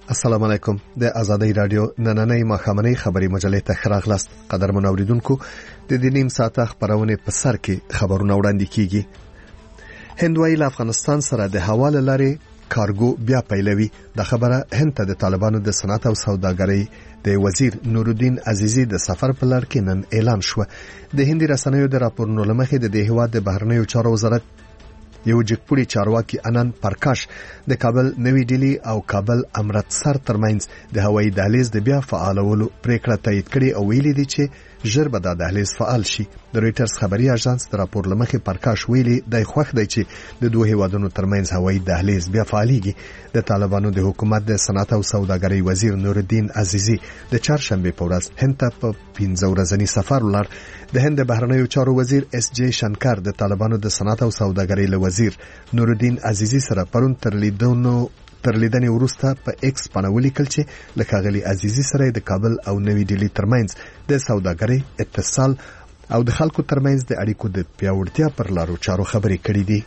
السلام علیکم. د آزادۍ رادیو نننۍ ماښامنۍ خبري مجلې ته ښه راغلاست. قدرمن اوریدونکو، د دې نیم ساعته خبرونه په سر کې خبرونه وړاندې کیږي. هند وايي له افغانستان سره د حواله لارې کارګو بیا پیلوي. د خبره هند ته د طالبانو د صنعت او سوداګرۍ د وزیر نورالدین عزیزی د سفر په لړ کې نن اعلان شو. د هندي رسنیو د راپورونو لمخې د هیواد د بهرنیو چارو وزارت یو جګپوړي چارواکي انان پرکاش د کابل نوی ډیلی او کابل امرتسر ترمنځ د هوایي دهلیز د بیا فعالولو پریکړه تایید کړې او ویلي دي چې ژر به دا دهلیز فعال شي. د رويټرز خبري اژانس د راپور لمخې پرکاش ویلي د خوښ دی چې د دوه هیوادونو ترمنځ هوایي دهلیز بیا فعاليږي. د طالبانو د حکومت د صنعت او سوداګرۍ وزیر نورالدین عزیزی د چهارشنبه په ورځ هند ته په 15 ورځنی سفر ولاړ. د هند بهرنیو چارو وزیر اس جی شنکر د طالبانو د صنعت او سوداګرۍ له وزیر نورالدین عزیزی سره پرون تر لیدنې وروسته په ایکس باندې ولیکل چې لکهغلی عزیزی سره د کابل او نوی ډیلی ترمنځ د سوداګرۍ اتصال او د خلکو ترمنځ د اړیکو د پیاوړتیا پر لارو چارو خبرې کړې دي.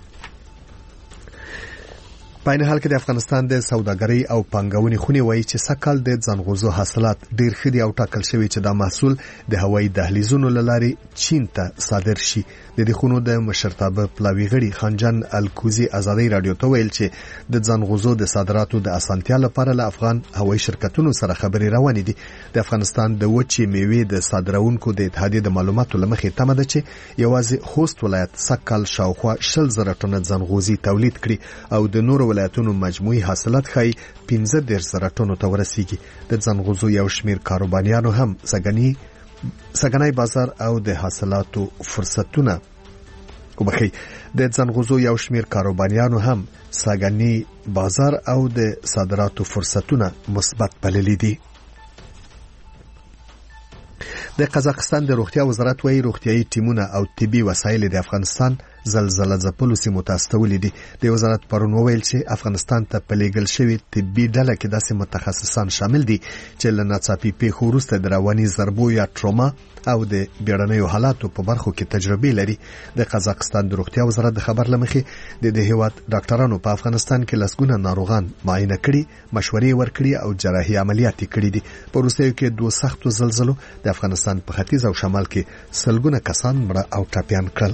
په عین حال کې د افغانستان د سوداګرۍ او پانګونې خونې وایي چې سږکال د ځنغوزو حاصلات ډیر ښه دي او ټاکل شوی چې دا محصول د هوایي دهلیزونو له لارې چین ته صادر شي. د دې خونو د مشرتابه پلاوی غړي خانجان الکوزي آزادۍ رادیو ته ویل چې د ځنغوزو د صادراتو د اسانتیا لپاره له افغان هوایي شرکتونو سره خبرې روانې دي. د افغانستان د وچې میوې د صادرونکو د اتحادیې د معلوماتو لمخې تمه ده چې یوازې خوست ولایت سږکال شاوخوا 60,000 ټنه ځنغوزي تولید کړي او د نورو ولایتونو مجموعي حاصلات ښایي 15,000 ټنو ته ورسیږي. د ځنغوزو یو شمیر کاروباریانو هم سګنای بازار او د حاصلاتو فرصتونه د ځنغوزو یو شمیر کاروباریانو هم سګنی بازار او د صادراتو فرصتونه مثبت بللي دي. د قزاقستان د روغتیا وزارت وايي روغتيایي ټیمونه او طبي وسایل د افغانستان زلزلہ ځپلو سیمو ته استولې دي. د وزارت پرون وویل چې افغانستان ته په لیږل شوی طبي ډله کې داسې متخصصان شامل دي چې له ناڅاپي پیښو وروسته د رواني ضربو یا ټروما او د بیړنیو حالاتو په برخو کې تجربه لري. د قزاقستان د روغتیا وزارت د خبر لمخې د هیواد ډاکټرانو په افغانستان کې لسګونه ناروغان معاینه کړي، مشورې ورکړي او جراحي عملیات کړي دي. په روسیې کې دوه سختو زلزلو د افغانستان په ختیځ او شمال کې سلګونه کسان مړه او ټپيان کړل.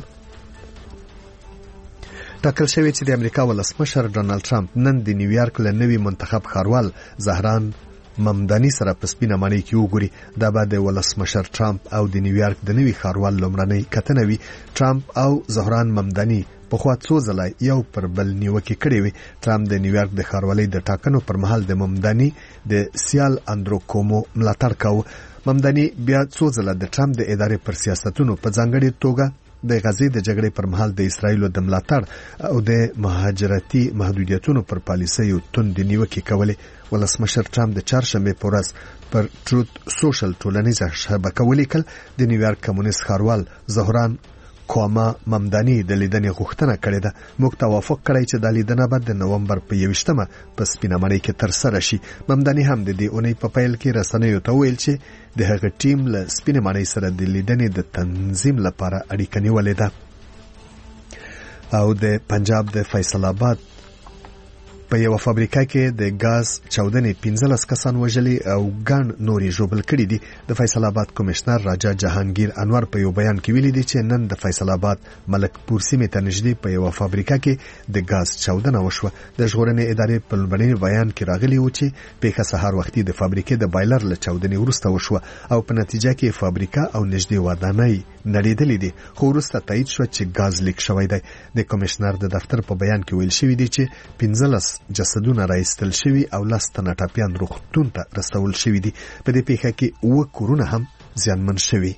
ټاکل شوی چې د امریکا ولسمشر ډونالد ټرمپ نن د نیویارک له نوي منتخب ښاروال زهران ممداني سره په سپینه ماڼۍ کې وګوري. دا به د ولسمشر ټرمپ او د نیویارک د نوي ښاروال لومړنۍ کتنه وي. ټرمپ او زهران ممداني په خوا څو ځله یو پر بل نیوکې کړې وي. ټرمپ د نیویارک د ښاروالۍ د ټاکنو پر مهال د ممداني د سیال اندرو کومو ملاتړ کاوه. ممداني بیا څو ځله د ټرمپ د ادارې پر سیاستونو په ځانګړې توګه د غزې د جګړې پر مهال د اسرایلو د ملاتړ او د مهاجرتي محدودیتونو پر پالیسیو توندې نیوکې کولې. ولسمشر ټرمپ د چهارشنبه په ورځ پر ټروت سوشل ټولنیزه شبکه ولیکل د نیویارک کمونیست ښاروال زهران کوما ممداني د لیدنې غوښتنه کړې ده. موږ توافق کړی چې د لیدنه به د نومبر په 21مه په سپینه ماڼۍ کې ترسره شي. ممداني هم د دې اونۍ په پیل کې رسنیو ته ویل چې د هغه ټیم له سپینه ماڼۍ سره د لیدنې د تنظیم لپاره اړیکه نیولې ده. او د پنجاب د فیصل آباد په یو فابریکه کې د غاز چاودنې 15 کسان وژلي او ګڼ نوري ژوبل کړي دي. د فیصل آباد کمشنر راجا جهانگیر انور په یو بیان کې ویلي دي چې نن د فیصل آباد ملکپور سیمې ته نږدې په یو فابریکه کې د غاز چاودنه وشوه. د ژغورنې ادارې په لومړني بیان کې راغلي و چې پیښه سهار وختي د فابریکې د بایلر له چاودنې وروسته وشوه او په نتیجه کې فابریکه او نږدې ودانۍ نړیدلې دي، خو وروسته تایید شو چې غاز لیک شوی دی. د کمشنر د دفتر په بیان کې ویل شوی دی چې 15 جسدونه راایستل شوي او 10 تنه ټپيان روغتون ته رسول شوي دي. په دې پیښه کې 9 کورونه هم زیانمن شوي.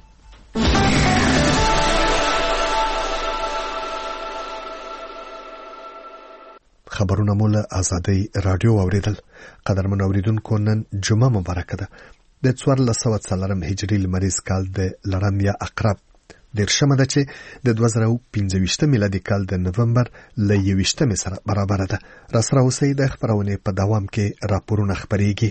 خبرونه مو له آزادۍ رادیو اوریدل. قدرمن اوریدونکو، نن جمعه مبارکه ده. د 1404 هجري لمریز کال د لړم یا عقرب دیرشمه ده چې د 2015 میلادي کال د نومبر له 21 سره برابر ده. را سره اوسئ، د خبرونې په دوام کې راپورونه خپرېږي.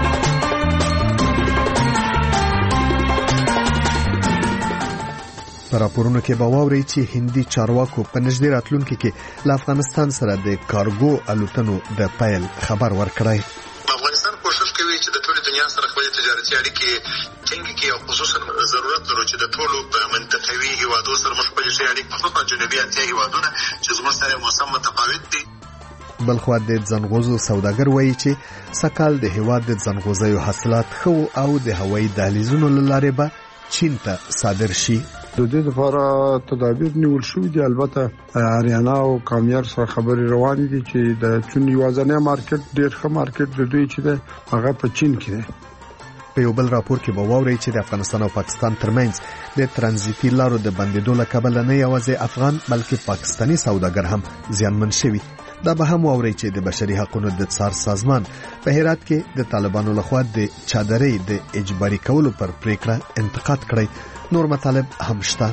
په په راپورونو کې به واورئ چې هندي چارواکو په نږدې راتلونکي کې له افغانستان سره د کارګو الوتنو د پیل خبر ورکړی. افغانستان کوشش کوي چې د ټولې دنیا سره خپل تجارتي اړیکې ټینګ کړي او خصوصا ضرورت لري چې د ټولو په منطقوي هیوادو سره خپل اړیکې خصوصا جنوبي اسیا هیوادونه چې زموږ سره موسم متفاوت دي. بلخوا د ځنغوزو سوداګر وایي چې سکهال د هیواد د ځنغوزیو حاصلات ښه او د هوایي دهلیزونو له لارې به چین ته صادر شي. د دې لپاره تدابیر نیول شوي دي. البته اریانا او کامیار سره خبرې روانې دي چې د چین یوازینی مارکیټ ډېر ښه مارکیټ د دوی چې دی هغه په چین کې دی. په یو بل راپور کې به واورئ چې د افغانستان او پاکستان ترمنځ د ترانزیتي لارو د بندېدو له کبله نه یوازې افغان بلکې پاکستاني سوداګر هم زیانمن شوي. دا به هم واورئ چې د بشري حقوقو د څار سازمان په هرات کې د طالبانو لخوا د چادرۍ د اجباري کولو پر پریکړه انتقاد کړی. نور مطالب هم شته.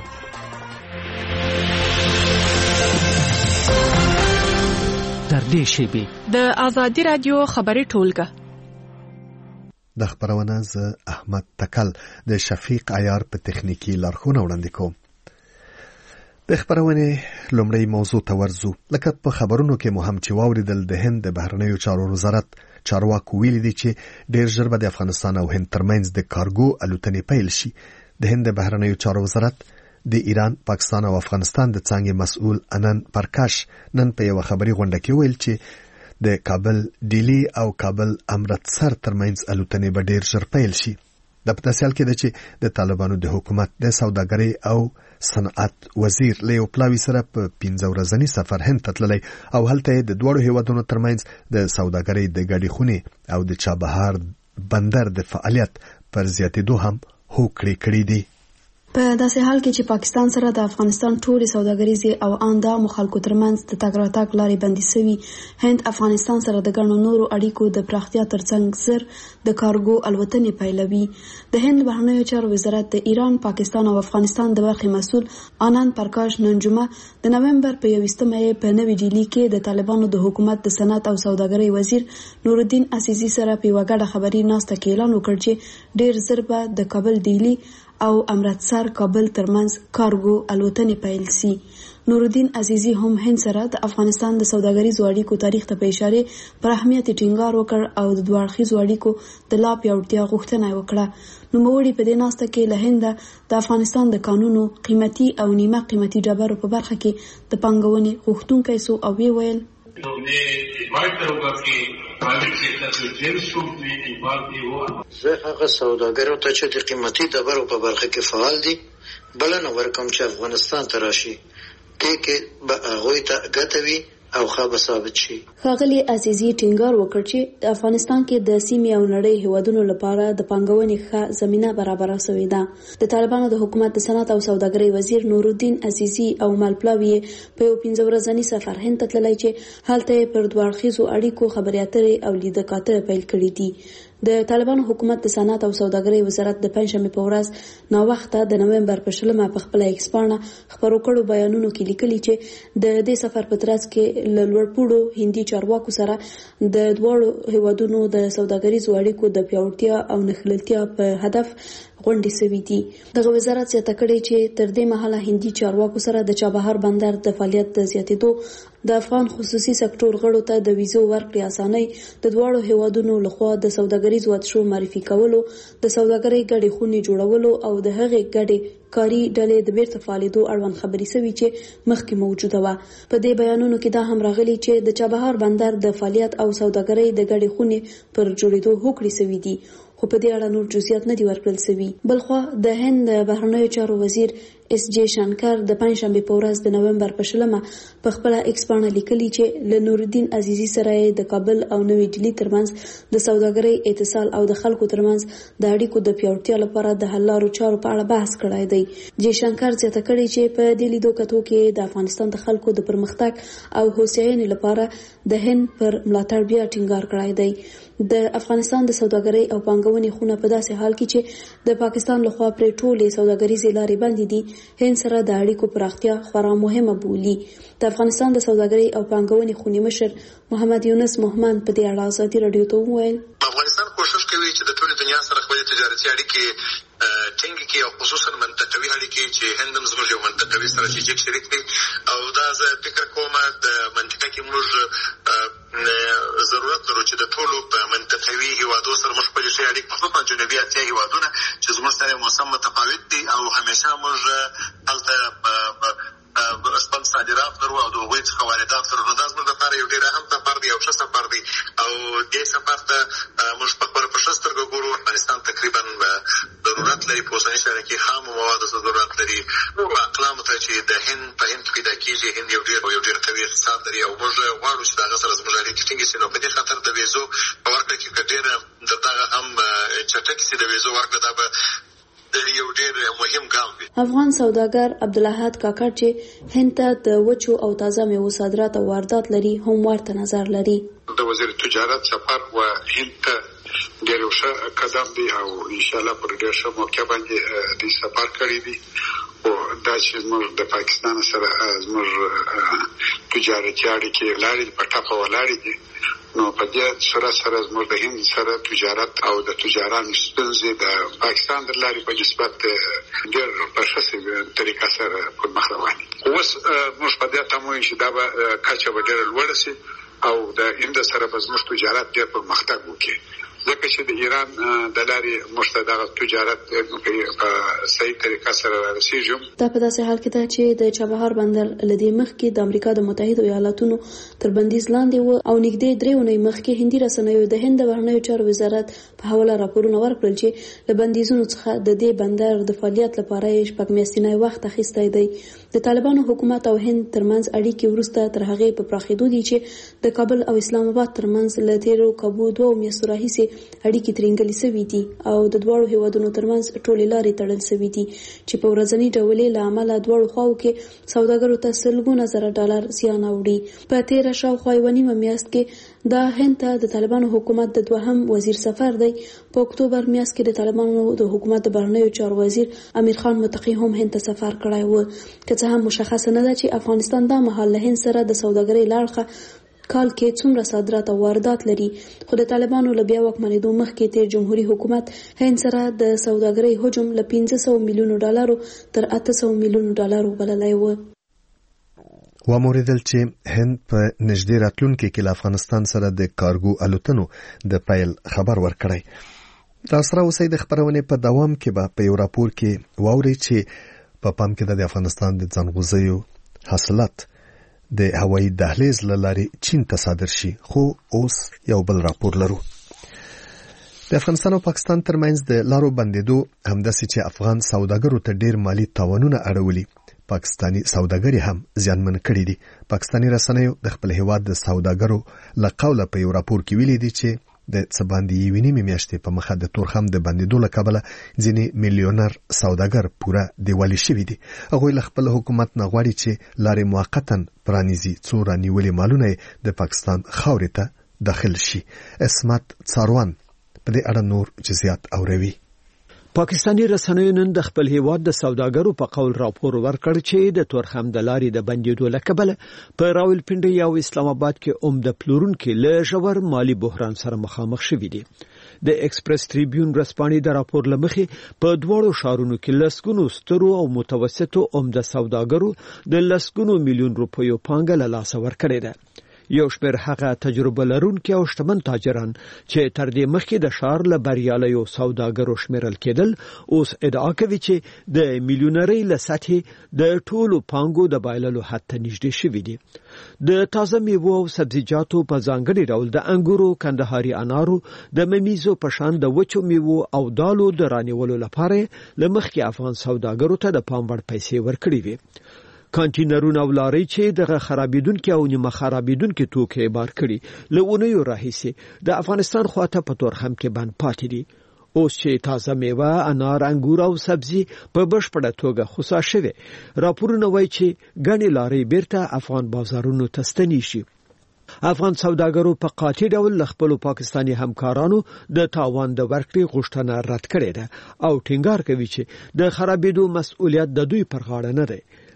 در دې شیبې د آزادي رادیو خبري ټولګه د خبرونه ز احمد تکل د شفیق عیار په تخنیکی لارښوونه وړاندې کوم. د خبرونه لومړی موضوع ته ورځو. لکه په خبرونو کې مهم چې واوریدل د هند د بهرنیو چارو وزارت چارواکو ویلي دي چې ډېر ژر به د افغانستان او هند ترمنځ د کارګو الوتنې پیل شي. د هند د بهرنیو چارو وزارت د ایران، پاکستان او افغانستان د څانګې مسؤل انن پرکاش نن په یو خبري غونډه کې ویل چې د کابل ډیلی او کابل امرتسر ترمنځ الوتنې به ډېر ژر پیل شي. د پتاسیال کې د چې د طالبانو د حکومت د سوداګرۍ او صنعت وزیر لیو پلاوی سره په 15 ورځنی سفر هند ته تللی او هلته د دوړو هیوادونو ترمنځ د سوداګرۍ د ګډې خونې او د چابهار بندر د فعالیت پر زیاتېدو هم هوکړې کړې دي. په داسې حال کې چې پاکستان سره د افغانستان ټولې سوداګریزې او اندامو خلکو ترمنځ د تګ راتګ لارې بندي شوي، هند افغانستان سره د ګڼو نورو اړیکو د پراختیا ترڅنګ زر د کارګو الوتنې پیلوي. د هند بهرنیو چارو وزارت د ایران، پاکستان او افغانستان د برخې مسؤل آنند پرکاش نن جمعه د نومبر په 21 په نوې ډیلی کې د طالبانو د حکومت د صنعت او سوداګرۍ وزیر نورالدین عزیزی سره په یوه ګډه خبري ناسته کې اعلان وکړ چې ډېر زر به د کابل ډیلی او امرتسر کابل ترمنځ کارګو الوتنې پیل شي. نورالدین عزیزی هم هند سره د افغانستان د سوداګریزو اړیکو تاریخ ته په اشاره پر اهمیت ټینګار وکړ او د دوه اړخیزو اړیکو د لا پیاوړتیا غوښتنه وکړه. نوموړي په دې ناسته کې له هند د افغانستان د قانونو قیمتي او نیمه قیمتي ډبرو په برخه کې د پانګونې غوښتونکی سو او ویل زه هغه سوداګرو ته چې د قیمتي ډبرو په برخه کې فعال دي بلنه ورکوم چې افغانستان ته راشي. دې کې به هغوی ته ګټه وي او ښه ثابت شي. ښاغلي عزیزي ټینګار وکړ چې د افغانستان کې د سیمې او نړۍ هیوادونو لپاره د پانګونې ښه زمینه برابره شوې ده. د طالبانو د حکومت د صنعت او سوداګرۍ وزیر نورالدین عزیزي او مالپلاوی په یو 15 ورځنی سفر هند ته تللی چې هلته پر دوه اړخیزو اړیکو خبرې اترې او لیدکاتره پیل کړي دي. د طالبانو حکومت د صنعت او سوداګرۍ وزارت د پنځمې په ورځ ناوخته د نومبر په 20 په خپل ایکس پاڼه خبرو کړو بیانونو کې لیکلي چې د دې سفر په ترڅ کې له لوړپوړو هندي چارواکو سره د دوړو هیوادونو د سوداګریزو اړیکو د پیاوړتیا او نښلتیا په هدف غونډې شوې دي. دغه وزارت زیاته کړې چې تر دې مهاله هندي چارواکو سره د چابهار بندر د فعالیت د زیاتېدو، د افغان خصوصي سکتور غړو ته د ویزو ورکړې اسانۍ، د دوړو هیوادونو لخوا د سوداګریزو اتشو معرفي کولو، د سوداګرۍ ګډې خونې جوړولو او د هغې ګډې کاري ډلې د بیرته فعالېدو اړوند خبرې شوي چې مخکې موجوده وه. په دې بیانونو کې دا هم راغلي چې د چابهار بندر د فعالیت او سوداګرۍ د ګډې خونې پر جوړېدو هوکړې شوي دي، خو په دې اړه نور جزئیات نه دي ورکړل شوي. بلخوا د هند بهرنیو چارو وزیر اس جے شانکر د پنځشنبه په ورځ د نومبر په 20 په خپل ایکس پاڼه لیکلي چې له نورالدین عزیزی سره د کابل او نوې ډیلی ترمنځ د سوداګرۍ اتصال او د خلکو ترمنځ د اړیکو د پیاوړتیا لپاره د حل لارو چارو په اړه بحث کړی دی. جے شانکر زیاته کړې چې په دې لیدو کتو کې د افغانستان د خلکو د پرمختګ او هوساینې لپاره د هند پر ملاتړ بیا ټینګار کړی دی. د افغانستان د سوداګرۍ او پانګونې خونه په داسې حال کې چې د پاکستان لخوا پرې ټولې سوداګریزې لارې بندې دي هند سره د اړیکو پراختیا خورا مهمه بولي. د افغانستان د سوداګرۍ او پانګونې خونې مشر محمد یونس محمد په دې اړه ازادي رادیو ته وویل افغانستان کوشش کوي چې د ټولې دنیا سره خپل تجارتي اړیکې ټینګ کړي او خصوصا منطقوي اړیکې چې هند هم زموږ یو منطقوي ستراتیژیک شریک دی او دا زه فکر کوم د منطقه کې موږ ضرورت لرو چې د ټولو په منطقوي هیوادو سره موږ خپل اړیکې خصوصا جنوبي اسیا هیوادونه چې زموږ سره موسم متفاوت دي او همیشه موږ هلته خپل صادرات لرو او د هغوی څخه واردات لرو. نو دا زموږ لپاره یو ډېر اهم سفر دی او ښه سفر دی او دې سفر ته موږ په خپله په ښه سترګه ګورو. افغانستان تقریبا ضرورت لري په اوسني شرایطو کې خامو موادو ته ضرورت لري نورو اقلامو ته چې د هند په هند کې پیدا کېږي. هند یو ډېر قوي اقتصاد لري او موږ غواړو چې د هغه سره زموږ اړیکې ټینګې شي. نو په دې خاطر د ویزو په ورکړه کې که ډېره د دغه هم چټکې شي د ویزو ورکړه، دا به یو ډېر مهم ګام دی. افغان سوداګر عبدالاحد کاکړ چې هند ته د وچو او تازه میوو صادرات او واردات لري هم ورته نظر لري. د وزیر تجارت سفر و هند ته ډېر ښه قدم دی او انشاءالله پر ډېر ښه موقع باندې د سفر کړی دی او دا چې زموږ د پاکستان سره زموږ تجارتي اړیکې لاړې په ټپه ولاړې دي. نو په دې سره زموږ د هند سره تجارت او د تجارانو ستونزې د پاکستان د لارې په نسبت ډېر په ښه طریقه سره پر مخ روان دي. اوس موږ په دې تمو چې دا به کچه به ډېره لوړه شي او د هند سره به زموږ تجارت ډېر پرمختګ وکړي ځکه چې د ایران د لارې موږ ته دغه تجارت په صحیح طریقه سره رسېږي. دا په داسې حال کې ده چې د چابهار بندر له دې مخکې د امریکا د متحده ایالاتونو تر بندیز لاندې و او نږدې 3 اونۍ مخکې هندي رسنیو د هند د بهرنیو چارو وزارت په حواله راپورونه ورکړل چې له بندیزونو څخه د دې بندر د فعالیت لپاره یې 6 میاشتنی وخت اخیستی دی. د طالبانو حکومت او هند ترمنځ اړیکې وروسته تر هغې په پراخېدو دي چې د کابل او اسلام آباد ترمنځ له تیرو کابو 2 میاشتو راهیسې اړیکې ترنګلې شوې دي او د دواړو هیوادونو ترمنځ ټولې لارې تړل شوې دي چې په ورځني ډول له امله دواړو خواو کې سوداګرو ته سلګونه زره ډالر زیان اوړي. په تیر شاوخوا یوه نیمه میاشت کې دا هند ته د طالبانو حکومت د دوهم وزیر سفر دی. په اکتوبر میاشت کې د طالبانو د حکومت د بهرنیو چارو وزیر امیر خان متقی هم هند ته سفر کړی و. که څه هم مشخصه نه ده چې افغانستان دا مهال له هند سره د سوداګرۍ لاړخه کال کې څومره صادرات او واردات لري، خو د طالبانو له بیا واکمنېدو مخکې تیر جمهوریت حکومت هند سره د سوداګرۍ حجم له 500 میلیونو ډالرو تر 800 میلیونو ډالرو بللی و. وموریدل چې هند په نږدې راتلونکي کې له افغانستان سره د کارګو الوتنو د پیل خبر ورکړی. را سره اوسئ د خبرونې په دوام کې به په یو راپور کې واورئ چې په پام کې د افغانستان د ځنغوزیو حاصلات د هوایي دهلیز له لارې چین ته صادر شي، خو اوس یو بل راپور لرو. د افغانستان او پاکستان ترمنځ د لارو بندېدو همداسې چې افغان سوداګرو ته ډېر مالي تاوانونه اړولي، پاکستانی سوداګري هم زیانمن کړي دي. پاکستانی رسنیو د خپل هیواد د سوداګرو له قوله په یو راپور کې ویلي دي چې د څه باندې یوې نیمې میاشتې په مخه د تورخم د بندېدو له کبله ځینې میلیونر سوداګر پوره دیوالي شوي دي. هغوی له خپل حکومت نه غواړي چې لارې موقتا پرانیزي څو رانیولې مالونه د پاکستان خاورې ته داخل شي. اسمت څاروان په دې اړه نور جزئیات اوروي. پاکستانی رسنیو نن د خپل هیواد د سوداګرو په قول راپور ورکړ چې د تورخم د لارې د بندېدو له کبله په راولپنډي او اسلام آباد کې عمده پلورونکي له ژور مالی بحران سره مخامخ شوي دي. د ایکسپریس ټریبیون رسپانې د راپور لمخې په دوړو شارونو کې لسګونو سترو او متوسطو عمده سوداګرو د لسګونو میلیون روپیو پانګه له لاسه ورکړې ده. یو شمېر هغه تجربه لرونکي او شتمن تاجران چې تر دې مخکې د ښار له بریالیو سوداګرو شمیرل کېدل اوس ادعا کوي چې د میلیونرۍ له سطحې د ټولو پانګو د بایللو حد ته نږدې شوي دي. د تازه میوو او سبزیجاتو په ځانګړي ډول د انګورو، کندهاري انارو، د ممیزو په شان د وچو میوو او دالو د رانیولو لپاره له مخکې افغان سوداګرو ته د پام وړ پیسې ورکړي وي. کانټینرونه او لارۍ چې دغه خرابېدونکي او نیمه خرابېدونکي توکي بار کړي له اونیو راهیسې د افغانستان خواته په تورخم کې بند پاتې دي. اوس چې تازه میوه، انار، انګور او سبزي په بشپړه توګه خصا شوي، راپورونه وایي چې ګڼې لارۍ بیرته افغان بازارونو ته ستنې شي. افغان سوداګرو په قاطع ډول له خپلو پاکستاني همکارانو د تاوان د ورکړې غوښتنه رد کړې ده او ټینګار کوي چې د خرابېدو مسؤلیت د دوی پر غاړه نه دی،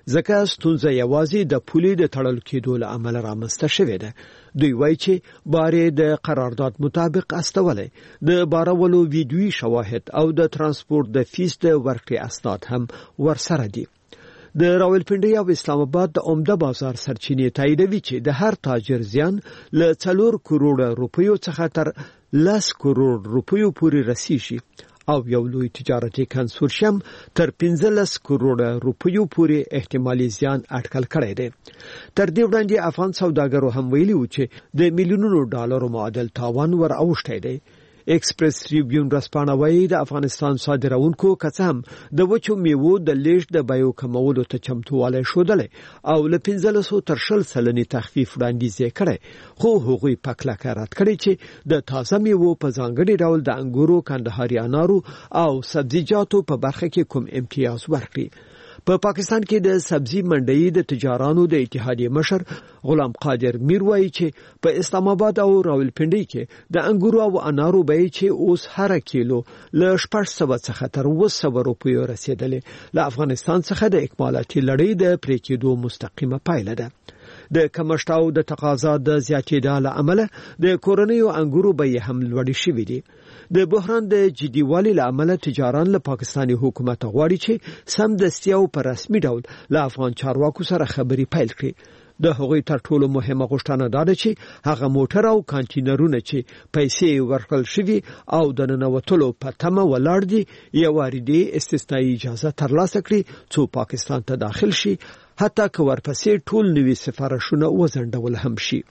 ځکه ستونزه یوازې د پولې د تړل کېدو له امله رامنځته شوې ده. دوی وایي چې بارې د قرارداد مطابق استولې د بارولو ویډیویي شواهد او د ترانسپورت د فیس د ورکړې اسناد هم ورسره دي. د راولپنډۍ او اسلام آباد د عمده بازار سرچینې تاییدوي چې د هر تاجر زیان له 4 کروڑ روپیو څخه تر 10 کروڑ روپیو پورې رسیږي او یو لوی تجارتي کنسورشیم تر 15 کروڑ روپیو پورې احتمالي زیان اټکل کړی دی. تر دې وړاندې افغان سوداګرو هم ویلي و چې د میلیونونو ډالرو معادل تاوان ور اوښتی دی. ایکسپریس ټریبیون رسپانه وایي د افغانستان صادرونکو کڅم د وچو میوو د لیږد د بیو کمولو ته چمتووالی ښودلی او له 15 تر 20% تخفیف وړاندیز یې کړی، خو هغوی په کلکه رد کړی چې د تازه میوو په ځانګړي ډول د انګورو، کندهاري انارو او سبزیجاتو په برخه کې کوم امتیاز ورکړي. په پاکستان کې د سبزی منډۍ د تجارانو د اتحادیې مشر غلام قادر میر وایي چې په اسلام آباد او راولپنډۍ کې د انګورو او انارو بیې چې اوس هر کیلو له 600 څخه تر 200 روپیو رسیدلې له افغانستان څخه د اکمالاتي لړۍ د پرې کېدو مستقیمه پایله ده. د کمښت او د تقاضا د زیاتېدو له امله د کورنیو انګورو بیې هم لوړې شوې دي. د بحران د جديوالي له امله تجاران له پاکستاني حکومت غواړي چې سمدستي او په رسمي ډول له افغان چارواکو سره خبري پیل کړي. د هغوی تر ټولو مهمه غوښتنه ده چې هغه موټر او کانټینرونه چې پیسې ورکړل شوي او د ننوتلو په تمه ولاړ دي یو واردي استثنایی اجازه ترلاسه کړي څو پاکستان ته داخل شي، حتی که ورپسې ټول نوي سفارشونه وزندول هم شي.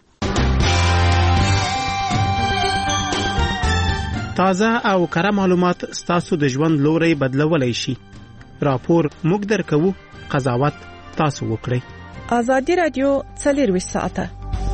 تازه او کره معلومات ستاسو د ژوند لوري بدلولای شي. راپور موږ درکو، قضاوت تاسو وکړئ. آزادی رادیو 24 ساعته.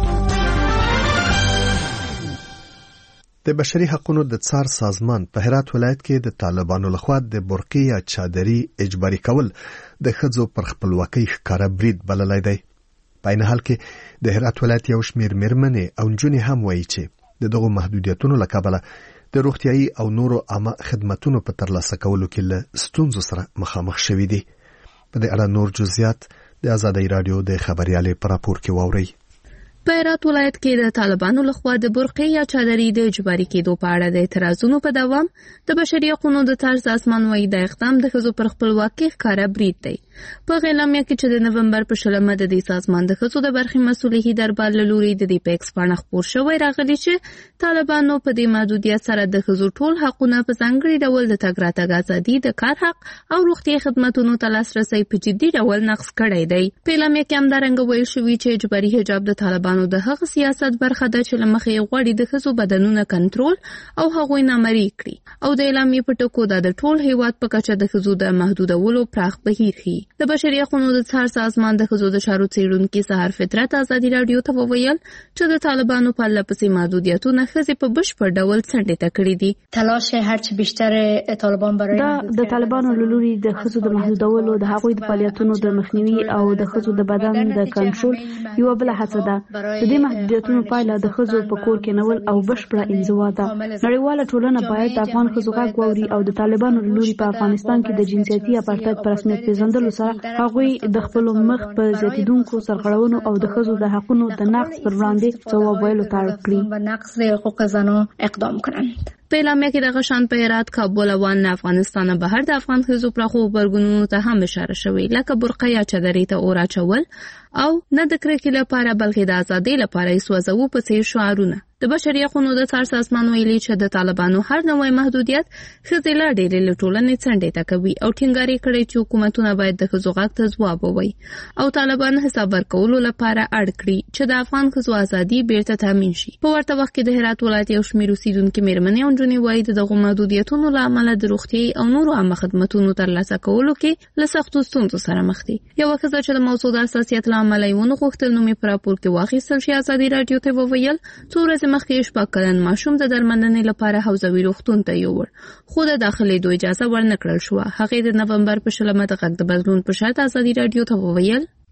د بشري حقوقو د څار سازمان په هرات ولایت کې د طالبانو لخوا د برقې یا چادري اجباري کول د ښځو پر خپلواکۍ ښکاره برید بللی دی. په عین حال کې د هرات ولایت یو شمېر مېرمنې او نجونې هم وایي چې د دغو محدودیتونو له کبله د روغتیايي او نورو عامه خدماتونو په ترلاسه کولو کې له ستونزو سره مخامخ شوي دي. په دې اړه نور جزئیات د آزادۍ رادیو د خبريالې پر راپور کې واورئ. په هرات ولایت کې د طالبانو لخوا د برقې یا چادري د اجباري کېدو په اړه د اعتراضونو په دوام د بشري حقوقو د څار سازمان وايي د اقدام د ښځو پر خپلواکۍ ښکاره برید دی. په اعلامیه کې چې د نومبر په 20 د دې سازمان د ښځو د برخې مسؤلیت دربار له لوري د دې په ایکسپانه خبر شوی راغلی چې طالبانو په دې محدودیت سره د ښځو ټول حقوقونه په ځانګړي ډول د تګ راتګ ازادي، د کار حق او روغتي خدماتو ته لاسرسي په جدي ډول نقض کړی دی. په اعلامیه کې همدارنګه ویل شوی چې اجباري حجاب د طالبانو د هغه سیاست برخه ده چې لمخې غوړي د ښځو بدنونه کنټرول او هغوی نامرئي کړي او د اعلامیې په ټکو د ټول هیواد په کچه د ښځو د محدودولو پراخ بهیر ښيي. د بشري حقوقو د څار سازمان د ښځو د چارو څېړونکي سحر فطرت آزادي رادیو ته وویل چې د طالبانو په لپسې محدودیتونه ښځې په بشپړ ډول څنډې ته کړي دي. تلاش هرچی بیشتر طالبان برای د طالبانو له لوري د ښځو د محدودولو د هغوی د فعالیتونو د مخنیوي او د ښځو د بدن د کنټرول یو بل هڅه ده. د دې محدودیتونو پایله د ښځو په کور کې نول او بشپړه انزوا ده. نړیواله ټولنه باید د افغان ښځو غږ واوري او د طالبانو له لوري په افغانستان کې د جنسیتي اپارټایډ په رسمیت پیژندلو سره هغوی د خپل مخ په زیاتیدونکو سرغړونو او د ښځو د حقوقو د نقض پر وړاندې ځواب ویلو ته اړ کړي. نقض حقوق زنان اقدام کنند. په اعلامیه کې د غشان په هرات، کابل او افغانستان بهر د افغان ښځو پر حقوقو برګونونو ته هم اشاره شوې، لکه برقه یا چادري ته اور اچول او نه د کرکې لپاره بلکې د ازادۍ لپاره یې سوځو په څیر شعارونه. د بشري حقوقو د څار سازمان ویلي چې د طالبانو هر نوې محدودیت ښځې لا ډېرې له ټولنې څنډې ته کوي او ټینګار یې کړی چې حکومتونه باید د ښځو غږ ته ځواب ووایي او طالبان حساب ورکولو لپاره اړ کړي چې د افغان ښځو ازادي بیرته تامین شي. په ورته وخت کې د هرات ولایت یو شمېر اوسیدونکي مېرمنې او نجونې وایي د دغو محدودیتونو له امله د روغتیايي او نورو عامه خدماتونو ترلاسه کولو کې له سختو ستونزو سره مخ دي. یوه ښځه چې د موضوع د حساسیت له امله یې ونه غوښتل نوم یې په راپور کې واخیستل شي آزادي راډیو ته وویل څو ورځې مخکې شپږ کلن ماشوم د درملنې لپاره حوزوي روغتون ته یووړ، خو د داخلېدو اجازه ورنکړل شوه. هغې د نومبر په 20 د غږ د بدلون په شرط آزادي راډیو ته وویل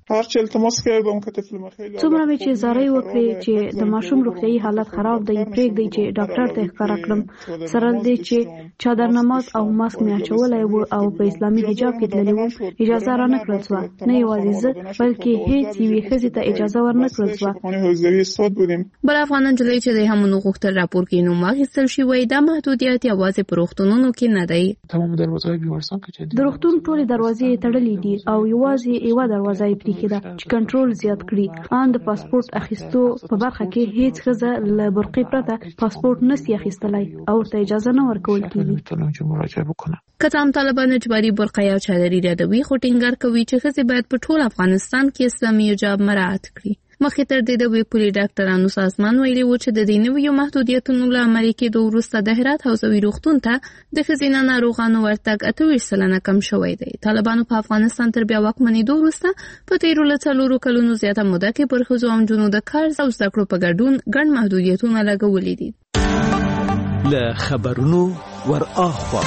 هر چه التماس کردم که طفل مخیل څومره مې چې زارۍ وکړې چې د ماشوم روغتیايي حالت خراب دی پرېږدئ چې ډاکټر ته ښکاره کړم سره دې چې چادر نماز او ماسک مې اچولی و او په اسلامي حجاب کې تللی وم اجازه را نه کړل شوه نه یوازې زه بلکې هیڅ یوې ښځې ته اجازه ور نه کړل شوه بل افغان نجلۍ چې د حملو غوښتل راپور کې نوم واخیستل شي وایي دا محدودیت یوازې په روغتونونو کې نه دی د روغتون ټولې دروازې یې تړلې دي او یوازې یوه دروازه یې پرېښې ده چې کنټرول زیات کړي ان د پاسپورت اخیستو په برخه کې هیڅ ښځه له برقې پرته پاسپورت نشي اخیستلی او ورته اجازه نه ورکول کېږي که څه هم طالبان اجباري برقه یا چادري ردوي خو ټینګار کوي چې ښځې باید په ټول افغانستان کې اسلامي حجاب مراعات کړي مخکې تر دې د ویپولي ډاکټرانو سازمان ویلي و چې د دې نویو محدودیتونو له عملي کېدو وروسته د هرات حوزوي روغتون ته د ښځینه ناروغانو ورتګ 28% کم شوی دی طالبانو په افغانستان تر بیا واکمنېدو وروسته په تېرو له 4 کلونو زیاته موده کې پر ښځو او نجونو د کار او زده کړو په ګډون ګڼ محدودیتونه لګولي دي له خبرونو ور اخوا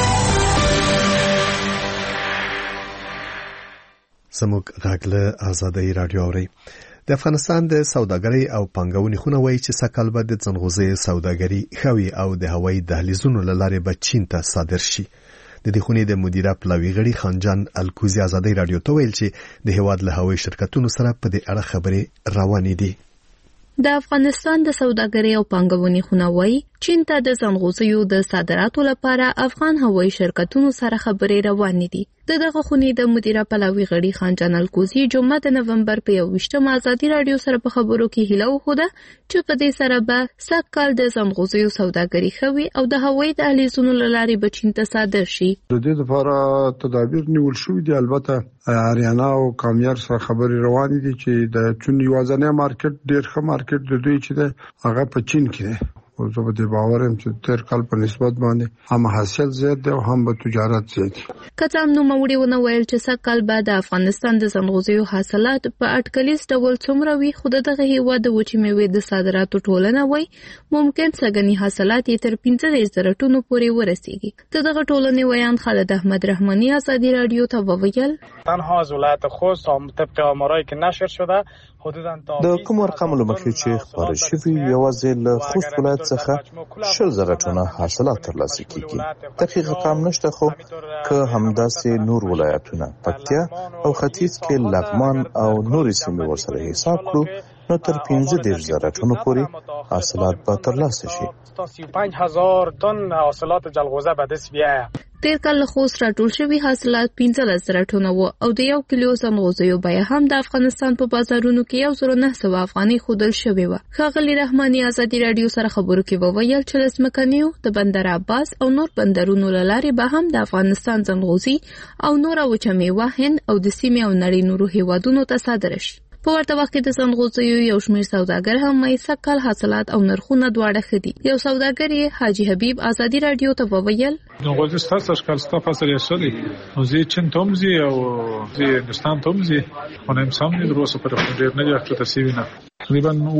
زموږ غږ له آزادۍ رادیو اوري د افغانستان د سوداګرۍ او پانګونې خونه وایي چې سږ به د ځنغوزي سوداګري خوي او د هوایي دهلیزونو له لارې به چین ته صادر شي د دې خونې د مدیره پلاوی غړي خانجان الکوزي آزادۍ رادیو ته ویل چې د هواد له هوایي شرکتونو سره په دې اړه خبرې روانې دي د افغانستان د سوداګرۍ او پانګونې خونه وایي چین ته د ځنغوزیو د صادراتو لپاره افغان هوایي شرکتونو سره خبرې روانې دي دغه خونې د مدیره پلاوی غړي خانجان الکوزي جمعه د نومبر په 21 آزادي رادیو سره په خبرو کې هیله وخوده چې په دې سره به سږ کال د ځنغوزیو سوداګري خوي او د هوایي دهلیزونو له لارې به چین ته صادر شي د دې لپاره تدابیر نیول شوي دي البته اریانا او کامیار سره خبرې روانې دي چې د چین یوازینی مارکیټ ډېر ښه مارکیټ د دوی چې هغه په چین کې دی او زه به د باور هم چې تیر کال په نسبت باندې هم حاصل زیات دی او هم به تجارت زیات دی که څه هم نوموړي ونه ویل چې سږ کال به د افغانستان د ځنغوزیو حاصلات په اټکلیز ډول څومره وي خو دغه هیواد د وچې میوې د صادراتو ټولنه وایي ممکن سږني حاصلات یې تر 15,000 ټنو پورې ورسیږي دغه ټولنې ویان خالد احمد رحماني آزادي رادیو ته وویل تنها از ولایت خوست طبق آمارایی که نشر شده د کوم ارقام لمخې چې خبره شوي یوازې له خوست ولایت څخه 10,000 ټنه حاصلات ترلاسه کیږي دقیق رقم نشته خو که همداسې نور ولایتونه پکتیا او ختیځ کې لغمان او نورې سیمې ورسره حساب کړو نو تر 15,000 ټنو پورې حاصلات به ترلاسه شي 35,000 تن حاصلات جلغوزه به دست بیاید تیر کال له خوست راټول شوي حاصلات 15,000 ټنه وو او د 1 کیلو ځنغوزیو بیه هم د افغانستان په بازارونو کې 1,900 افغانۍ ښودل شوې وه ښاغلي رحماني آزادي رادیو سره خبرو کې وویل چې له ځمکنیو د بندر عباس او نور بندرونو له لارې به هم د افغانستان ځنغوزي او نوره وچه میوه هند او د سیمې او نړۍ نورو هیوادونو ته صادره شي په ورته وخت کې د ځنغوزیو یو شمېر سوداګر هم سږ کال حاصلات او نرخونه دواړه ښه دي یو سوداګر حاجي حبیب آزادي رادیو ته وویل ځنغوزي ستاسو ښکال ستا فصل یې څه دی او زه چین ته هم ځي او زه هندوستان ته هم ځي خو نه هم سم دي تر اوسه پورې ډېر نه دي اخته سوي نه تقریبا 28-28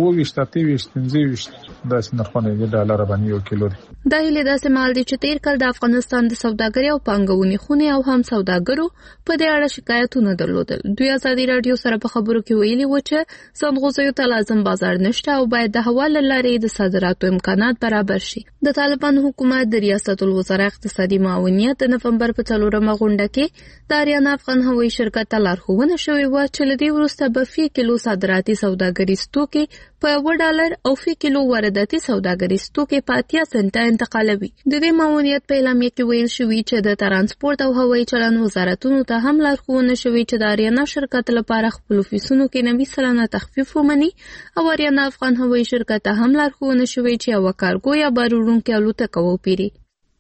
داسې نرخونه دي ډالر باندې یو کیلو دی دا هیله داسې مال دي چې تیر کال د افغانستان د سوداګرۍ او پانګونې خونې او هم سوداګرو په دې اړه شکایتونه درلودل دوی آزادي رادیو سره په خبرو کې ویلي و چې ځنغوزیو ته لازم بازار نشته او باید د هوا له لارې د صادراتو امکانات برابر شي د طالبانو حکومت د ریاست الوزرا اقتصادي معاونیت د نومبر په 4مه غونډه کې د اریانا افغان هوایي شرکت ته لارښوونه شوې وه چې له دې وروسته به فی کیلو صادراتي سوداګریز توکي په $1 او فی کیلو وارداتي سوداګریز توکي په 80 سنټه انتقالوي د دې معاونیت په اعلامیه کې ویل شوی چې د ترانسپورت او هوایي چلن وزارتونو ته هم لارښوونه شوې چې د اریانا شرکت لپاره خپل فیسونو کې 90% تخفیف ومني او اریانا افغان هوایي شرکت ته هم لارښوونه شوې چې یو کارګو یا بارونکو الوتکه وپیري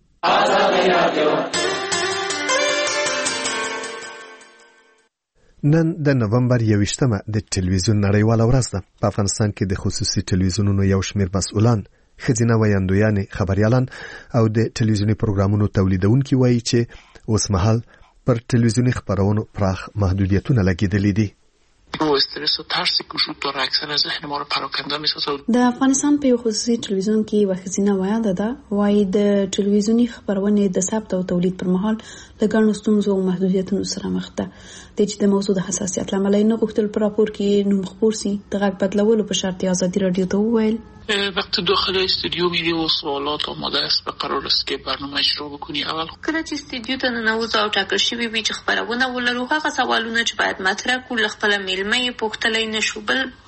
نن د نومبر 21مه د ټلویزیون نړیواله ورځ ده په افغانستان کې د خصوصي ټلویزیونونو یو شمېر مسؤلان ښځینه ویاندویانې خبریالان او د ټلویزیوني پروګرامونو تولیدونکي وایي چې اوس مهال پر ټلویزیوني خبرونو پراخ محدودیتونه لګیدلي دي و استرس و ترسی که وجود داره اکثر ذهن ما رو پراکنده می‌سازه. د افغانستان په خصوصي ټلویزیون کې یوه ښځینه ویاده ده وایي د ټلویزیوني خبرونې د ثبت او تولید پر مهال له ګڼو ستونزو او محدودیتونو سره مخ ده. د چې د موضوع د حساسیت له امله یې نه غوښتل په راپور کې نوم خپور سي. د غږ بدلولو په شرط یې ازادي رادیو ته وویل وقتی داخل استودیو میری و سوالات آماده است و قرار است که برنامه اجرا بکنی. اول کله چې استودیو ته ننوځو او ټاکل شوي وي چې خبرونه ولرو هغه سوالونه چې باید مطرح کړو له خپله میلمه یې پوښتلی نه شو.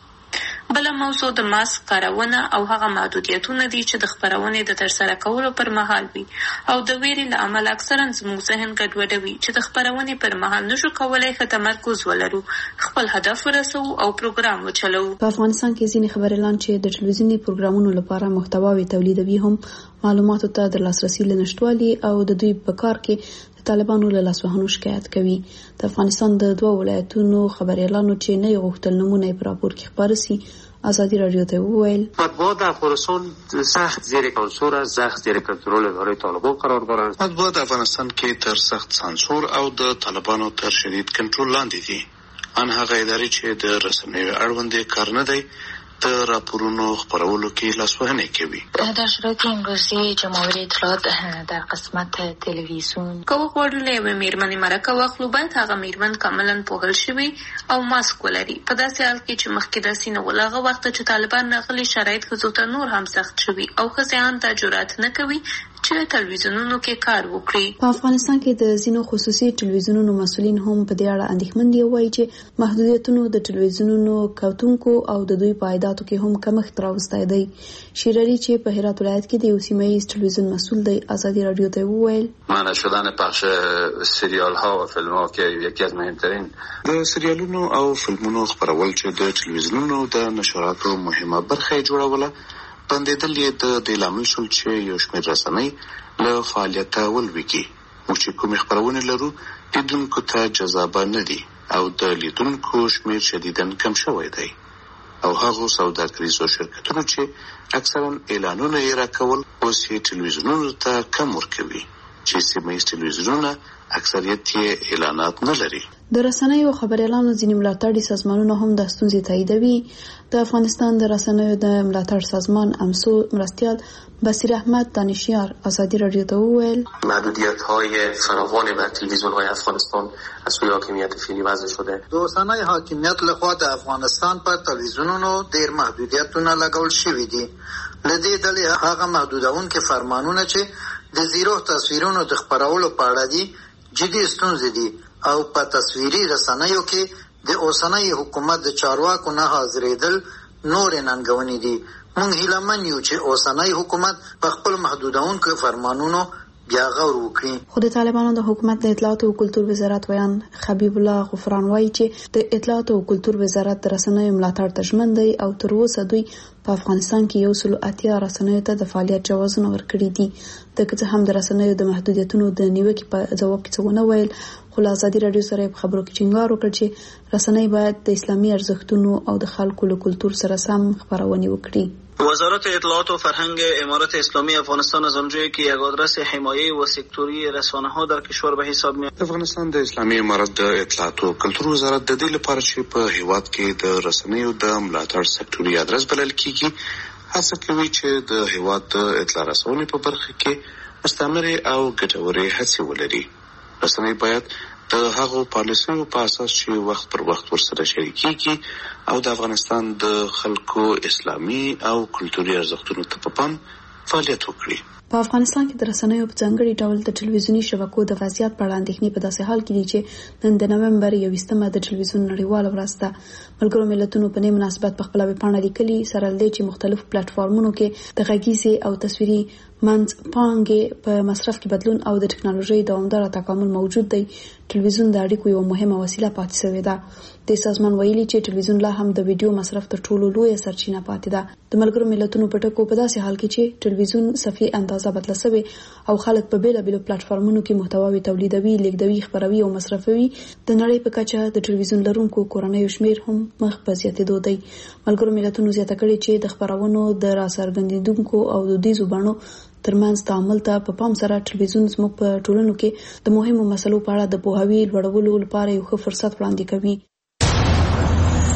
بله موضوع د ماسک کارونه او هغه محدودیتونه دي چې د خبرونې د ترسره کولو پر مهال وي او د ویرې له امله اکثرا زموږ ذهن ګډوډوي چې د خبرونې پر مهال نشو کولی ښه تمرکز ولرو، خپل هدف ورسوو او پروګرام وچلوو. په افغانستان کې ځینې خبريالان چې د ټلویزیوني پروګرامونو لپاره محتواوې تولیدوي هم معلوماتو ته د لاسرسي له نشتوالي او د دوی په کار کې د طالبانو له لاسوهنو شکایت کوي. د افغانستان د 2 ولایتونو خبريالانو چې نه غوښتل نمونه په راپور کې خبر سي ازادي رادیو ته وویل مطبوعات افغانستان سخت زیر سانسور است، سخت زیر کنترل اداره طالبان قرار دارند. مطبوعات افغانستان کې تر سخت سانسور او د طالبانو تر شدید کنټرول لاندې دي. ان هغه ادارې چې د رسنیو اړوند کار نه دی د راپورونو خبرولو کې لاسوهنه کوي. در شرایط امروزی جمهوری اطلاعات در قسمت تلویزیون که وغواړو له یوې میرمنې مرکه واخلو باید هغه میرمن کاملا پوهل شوي او ماسک ولري. په داسې حال کې چې مخکې داسې نه ول هغه وخت چې طالبان راغلي شرایط ښځو ته نور هم سخت شوي او ښځې هم ته جرأت نه کوي چې تلویزیونونو کې کار وکړي. په افغانستان کې د ځینو خصوصي ټلویزیونونو مسؤلین هم په دې اړه اندېښمن دي. وایي چې محدودیتونو د ټلویزیونونو کتونکو او د دوی په عایداتو کې هم کمښت راوستی دی. شیر علي چې په هرات ولایت کې د یو سیمه ییز ټلویزیون مسؤل دی ازادي رادیو ته وویل منع شدن پخش سریال ها و فیلم ها که یکی از مهمترین د سریالونو او فلمونو خبرول چې د ټلویزیونونو د نشراتو مهمه برخه جوړوله بندیدل یې د لامل شول چې یو شمېر رسنۍ له فعالیته ولویږي. موږ چې کومې خبرونه لرو لیدونکو ته جذابه نه دي او د لیدونکو شمېر شدیداً کم شوی دی او هغو سوداګریزو شرکتونو چې اکثرا اعلانونه یې راکول اوس یې ټلویزیونونو ته کم ورکوي چې سیمه ییز ټلویزیونونه اکثریت یې اعلانات نه لري. د رسنیو خبريالانو ځینې ملاتړي سازمانونه هم د ستونزې تاییدوي. د افغانستان د رسنیو د ملاتړ سازمان امسو مرستیال بصیر احمد دانشیار ازادی رادیو ته وویل محدودیت‌های فراوان بر تلویزیون‌های افغانستان از سوی حاکمیت فعلی وضع شده. د اوسنۍ حاکمیت لخوا د افغانستان پر تلویزیونونو ډېر محدودیتونه لګول شوي دي. له دې ډلې هغه محدودونکي فرمانونه چې د زیرو تصویرونو د خپرولو په اړه دي جدي ستونزې دي او په تصویري رسنیو کې د اوسنۍ حکومت د چارواکو نه حاضرېدل نور ننګونې دي. موږ هیلهمن یو چې اوسنۍ حکومت په خپل محدودونکو فرمانونو بیا غور وکړي. خو د طالبانو د حکومت د اطلاعات او کلتور وزارت ویان حبیب الله غفران وایي چې د اطلاعات او کلتور وزارت د رسنیو ملاتړ ته ژمن دی او تر اوسه دوی په افغانستان کې 180 رسنیو ته د فعالیت جوازونه ورکړي دي. د که هم د رسنیو د محدودیتونو د نیوکې په ځواب کې څه ونه ویل، خو له ازادي رادیو سره په خبرو کې ټینګار وکړ چې رسنۍ باید د اسلامي ارزښتونو او د خلکو له کلتور سره سم خبرونه وکړي. وزارت اطلاعات و فرهنگ امارات اسلامی افغانستان از آنجایی که یک آدرس حمایه و سکتوری رسانه‌ها در کشور به حساب میاد. افغانستان د اسلامي امارات د اطلاعات او کلتور وزارت د دې لپاره چې په هیواد کې د رسنیو د ملاتړ سکتوري آدرس بلل کیږي هڅه کوي چې د هیواد د اطلاع رسونې په برخه کې مستمر او ګټورې هڅې ولري. رسنۍ باید د هغو پالیسیو په اساس چې وخت پر وخت ورسره شریکېږي او د افغانستان د خلکو اسلامي او کلتوري ارزښتونو ته په پام فعالیت وکړي. په افغانستان کې د رسنیو په ځانګړي ډول د ټلویزیوني شبکو د وضعیت په اړه اندېښنې په داسې حال کې دي چې نن د نومبر 21 د ټلویزیون نړیواله ورځ ده. ملګرو ملتونو په دې مناسبت په خپله ویبپاڼه لیکلي سره له چې مختلفو پلیټفارمونو کې د غږیزې او تصویري منځ پانګې په مصرف کې بدلون او د ټکنالوژۍ دوامداره تکامل موجود دی. ټلویزیون د اړیکو یو مهمه وسیله پاتې شوې ده. د سازمان ویلي چې ټلویزیون لا هم د ویډیو مصرف تر ټولو لویه سرچینه پاتې ده. د ملګرو ملتونو په ټکو په داسې حال کې چې ټلویزیون صفحې اندازه بدله شوې او خلک په بیلابیلو پلیټفارمونو کې محتواوې تولیدوي، لیږدوي، خپروي او مصرفوي، د نړۍ په کچه د ټلویزیون لرونکو کورنیو شمیر هم مخ په زیاتېدو دی. ملګرو ملتونو زیاته کړې چې د خپرونو د راڅرګندېدونکو او دودیزو بڼو ترمنځ تعامل ته په پام سره ټلویزیون زموږ په ټولنو کې د مهمو مسلو په اړه د پوهاوي لوړولو لپاره یو ښه فرصت وړاندې کوي.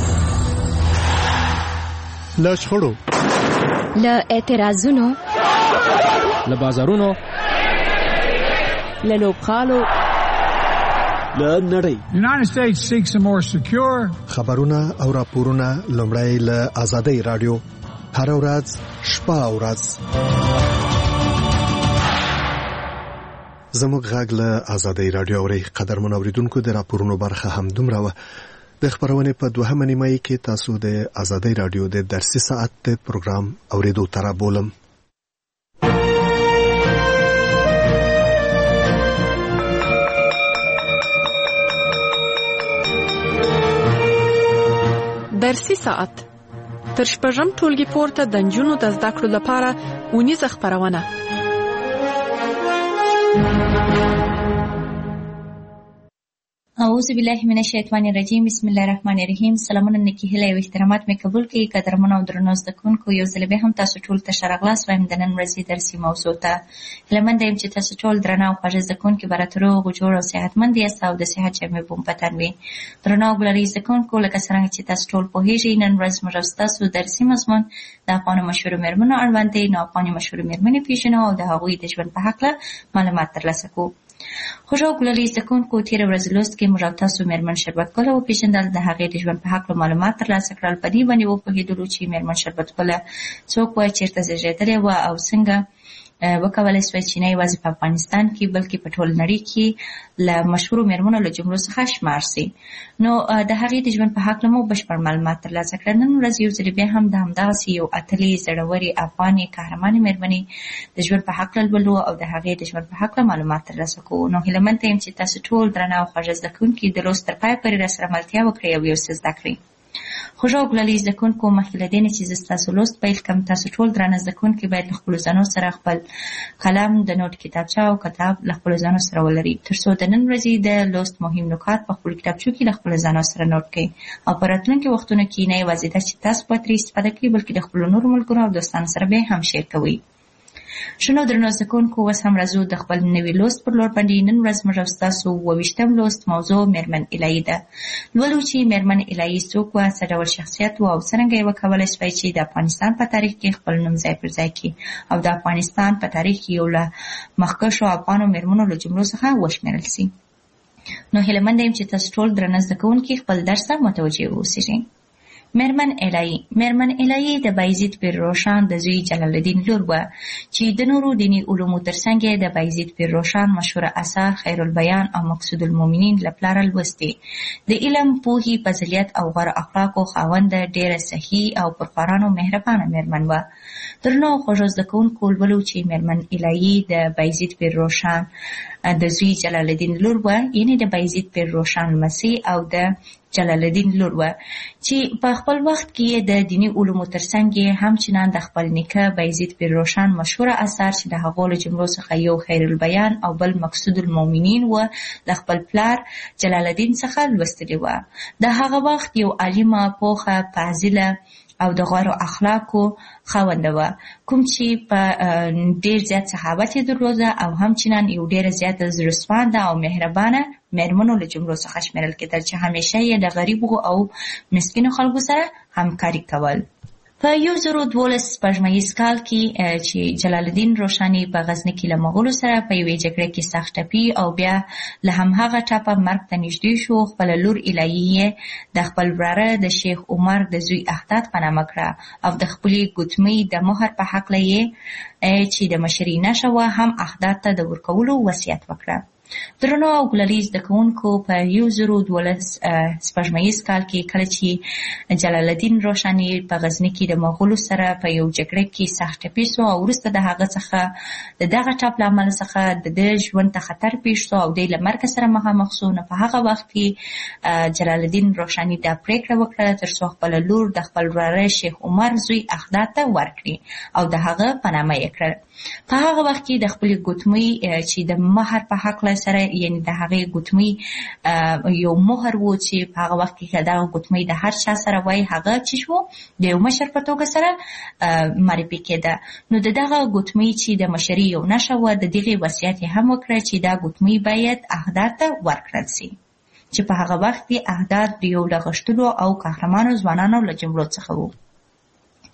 له شخړو، له اعتراضونو، له بازارونو، له لوبغالو، له نړۍ. United States seeks a more secure. خبرونه او راپورونه لومړی له آزادۍ رادیو هر ورځ شپه او ورځ. زموږ غږ له آزادۍ رادیو اوري. قدرمن اوریدونکو، د راپورونو برخه هم دومره وه. د خبرونې په 2 نیمایي کې تاسو د آزادۍ رادیو د درسي ساعت د پروګرام اوریدو تر بولم. درسي ساعت تر شپږم ټولګي پورته د نجونو د زده کړو لپاره اونیزه خبرونه. اعوذ بالله من الشیطان الرجیم. بسم الله الرحمن الرحیم. سلامونه نیکی هیله او احترامات مې قبول کړئ. قدرمن او درنو زده کوونکو، یو ځل بیا هم تاسو ټول ته ښه راغلاست وایم د نن ورځې درسي موضوع ته. هیله مند یم چې تاسو ټول درنه او خوږه زده کوونکي به راته روغ جوړ او صحتمند یاست او د صحت جامې به مو په تن وي. درنه او ګلالي زده کوونکو، لکه څرنګه چې تاسو ټول پوهیږئ، نن ورځ موږ ستاسو درسي مضمون د افغانو مشهورو مېرمنو اړوند دی. نو افغاني مشهورو مېرمنې پیژنو او د هغوی د ژوند په هکله معلومات ترلاسه کوو. خوږو ګلالي زده کوونکو، تېره ورځ لوست کې موږ او تاسو مېرمن شربت ګله وپېژندل، د هغې د ژوند په هکله معلومات ترلاسه کړل. په دې باندې وپوهېدلو چې مېرمن شربت ګله څوک وه، چېرته زېږېدلې وه او څنګه وکولای سوای چې نه یوازې په افغانستان کې بلکې په ټول نړۍ کې له مشهورو مېرمنو له جملو څخه شمار سي. نو د هغې د ژوند په هکله مو بشپړ معلومات ترلاسه کړل. نن ورځ یو ځل بیا هم د همدغسې یو اتلې زړورې افغانې قهرمانې مېرمنې د ژوند په هکله لولو او د هغې د ژوند په هکله معلومات ترلاسه کوو. نو هیله منده یم چې تاسو ټول درنه او خوږه زده کوونکي د لوست تر پایه پورې راسره ملتیا وکړئ او یو څه زده کړئ. خوږو ګلالي زده کوونکو، مخکې له دې نه چې زه ستاسو لوست پیل کړم، تاسو ټول درنه زده کوونکي باید له خپلو ځانو سره خپل قلم، د نوټ کتابچه او کتاب له خپلو ځانو سره ولرئ، تر څو د نن ورځې د لوست مهم نکات په خپلو کتابچو کې له خپلو ځانو سره نوټ کړئ او په راتلونکي وختونو کې نه یوازې دا چې تاسو به ترې استفاده کړئ بلکې د خپلو نورو ملګرو او دوستانو سره به هم شیر کوئ. شنو درنو زده کوونکو، اوس هم راځو د خپل نوي لوست پر لور باندې. نن ورځ موږ او ستاسو 28م لوست موضوع مېرمن الهي ده. لولو چې مېرمن الهي څوک وه، څه ډول شخصیت وه او څرنګه یې وکولی شوای چې د افغانستان په تاریخ کې خپل نوم ځای پر ځای کړي او د افغانستان په تاریخ کې یو له مخکښو افغانو مېرمنو له جملو څخه وشمېرل سي. نو هیله منده یم چې تاسو ټول درنه زده کوونکي خپل درس ته متوجه واوسئ. مېرمن الهي. مېرمن الهي د بایزید پیر روښان د زوی جلال الدین لور وه چې د نورو دیني علومو ترڅنګ یې د بایزید پیر روښان مشهوره اثار خیر البیان او مقصود المؤمنین له پلاره لوستې. د علم، پوهې، فضیلت او غوره اخلاقو خاونده، ډېره صحیح او پرخوارانو مهربانه مېرمن وه. درنو خوږو زده کوونکو، لولو چې مېرمن الهي د بایزید پیر روښان د زوی جلال الدین لور وه، یعنې د بایزید پیر روښان لمسۍ او د جلال الدین لور وه چې په خپل وخت کې د دیني علومو ترڅنګ یې همچنان د خپل نیکه بایزید پیر روښان مشهوره اثار چې د هغو له جملو څخه یو خیر البیان او بل مقصود المؤمنین وه له خپل پلار جلال الدین څخه لوستلې وه. د هغه وخت یو عالمه، پوخه، فاضله او د غوره اخلاقو خاونده وه، کوم چې په ډېر زیات صحابت یې درلوده او همچنان یو ډېره زیاته زړهسوانده او مهربانه مېرمنو له جملو څخه شمېرل کېدل چې همیشه یې د غریبو او مسکینو خلکو سره همکاري کول. په 1012 سپوږمیز کال کې چې جلال الدین روښاني په غزني کې له مغولو سره په یوې جګړه کې سخت ټپي او بیا له همهغه ټپه مرګ ته نږدې شو، خپله لور الهي یې د خپل وراره د شیخ عمر د زوی احداد په نامه کړه او د خپلې ګوتمۍ د مهر په هکله یې چې د مشرۍ نښه وه هم احداد ته د ورکولو وصیت وکړه. درنو او ګلالي زده کوونکو، په 1012 سپوږمیز کال کې کله چې جلال الدین روښاني په غزني کې د مغولو سره په یو جګړه کې سخت ټپي سو او وروسته د هغه څخه د دغه ټپ له امله څخه د ده ژوند ته خطر پیښ سو او دی له مرګ سره مخامخ سو. نو په هغه وخت کې جلال الدین روښاني دا پرېکړه وکړه تر څو خپله لور د خپل وراره شیخ عمر زوی احداد ته ورکړي او د هغه په نامه یې کړه. په هغه وخت کې د خپلې ګوتمۍ چې د مهر په هکله سره، یعنې د هغې ګوتمۍ یو مهر و چې په هغه وخت کې دغه ګوتمۍ د هر چا سره وای هغه چې شو د یو مشر په توګه سره معرفي کېده. نو د دغه ګوتمۍ چې د مشرۍ یو نښه وه، د دغې وصیت یې هم وکړه چې دا ګوتمۍ باید احداد ته ورکړل سي چې په هغه وخت کې احداد د یو له غښتلو او قهرمانو ځوانانو له جملو څخه وو.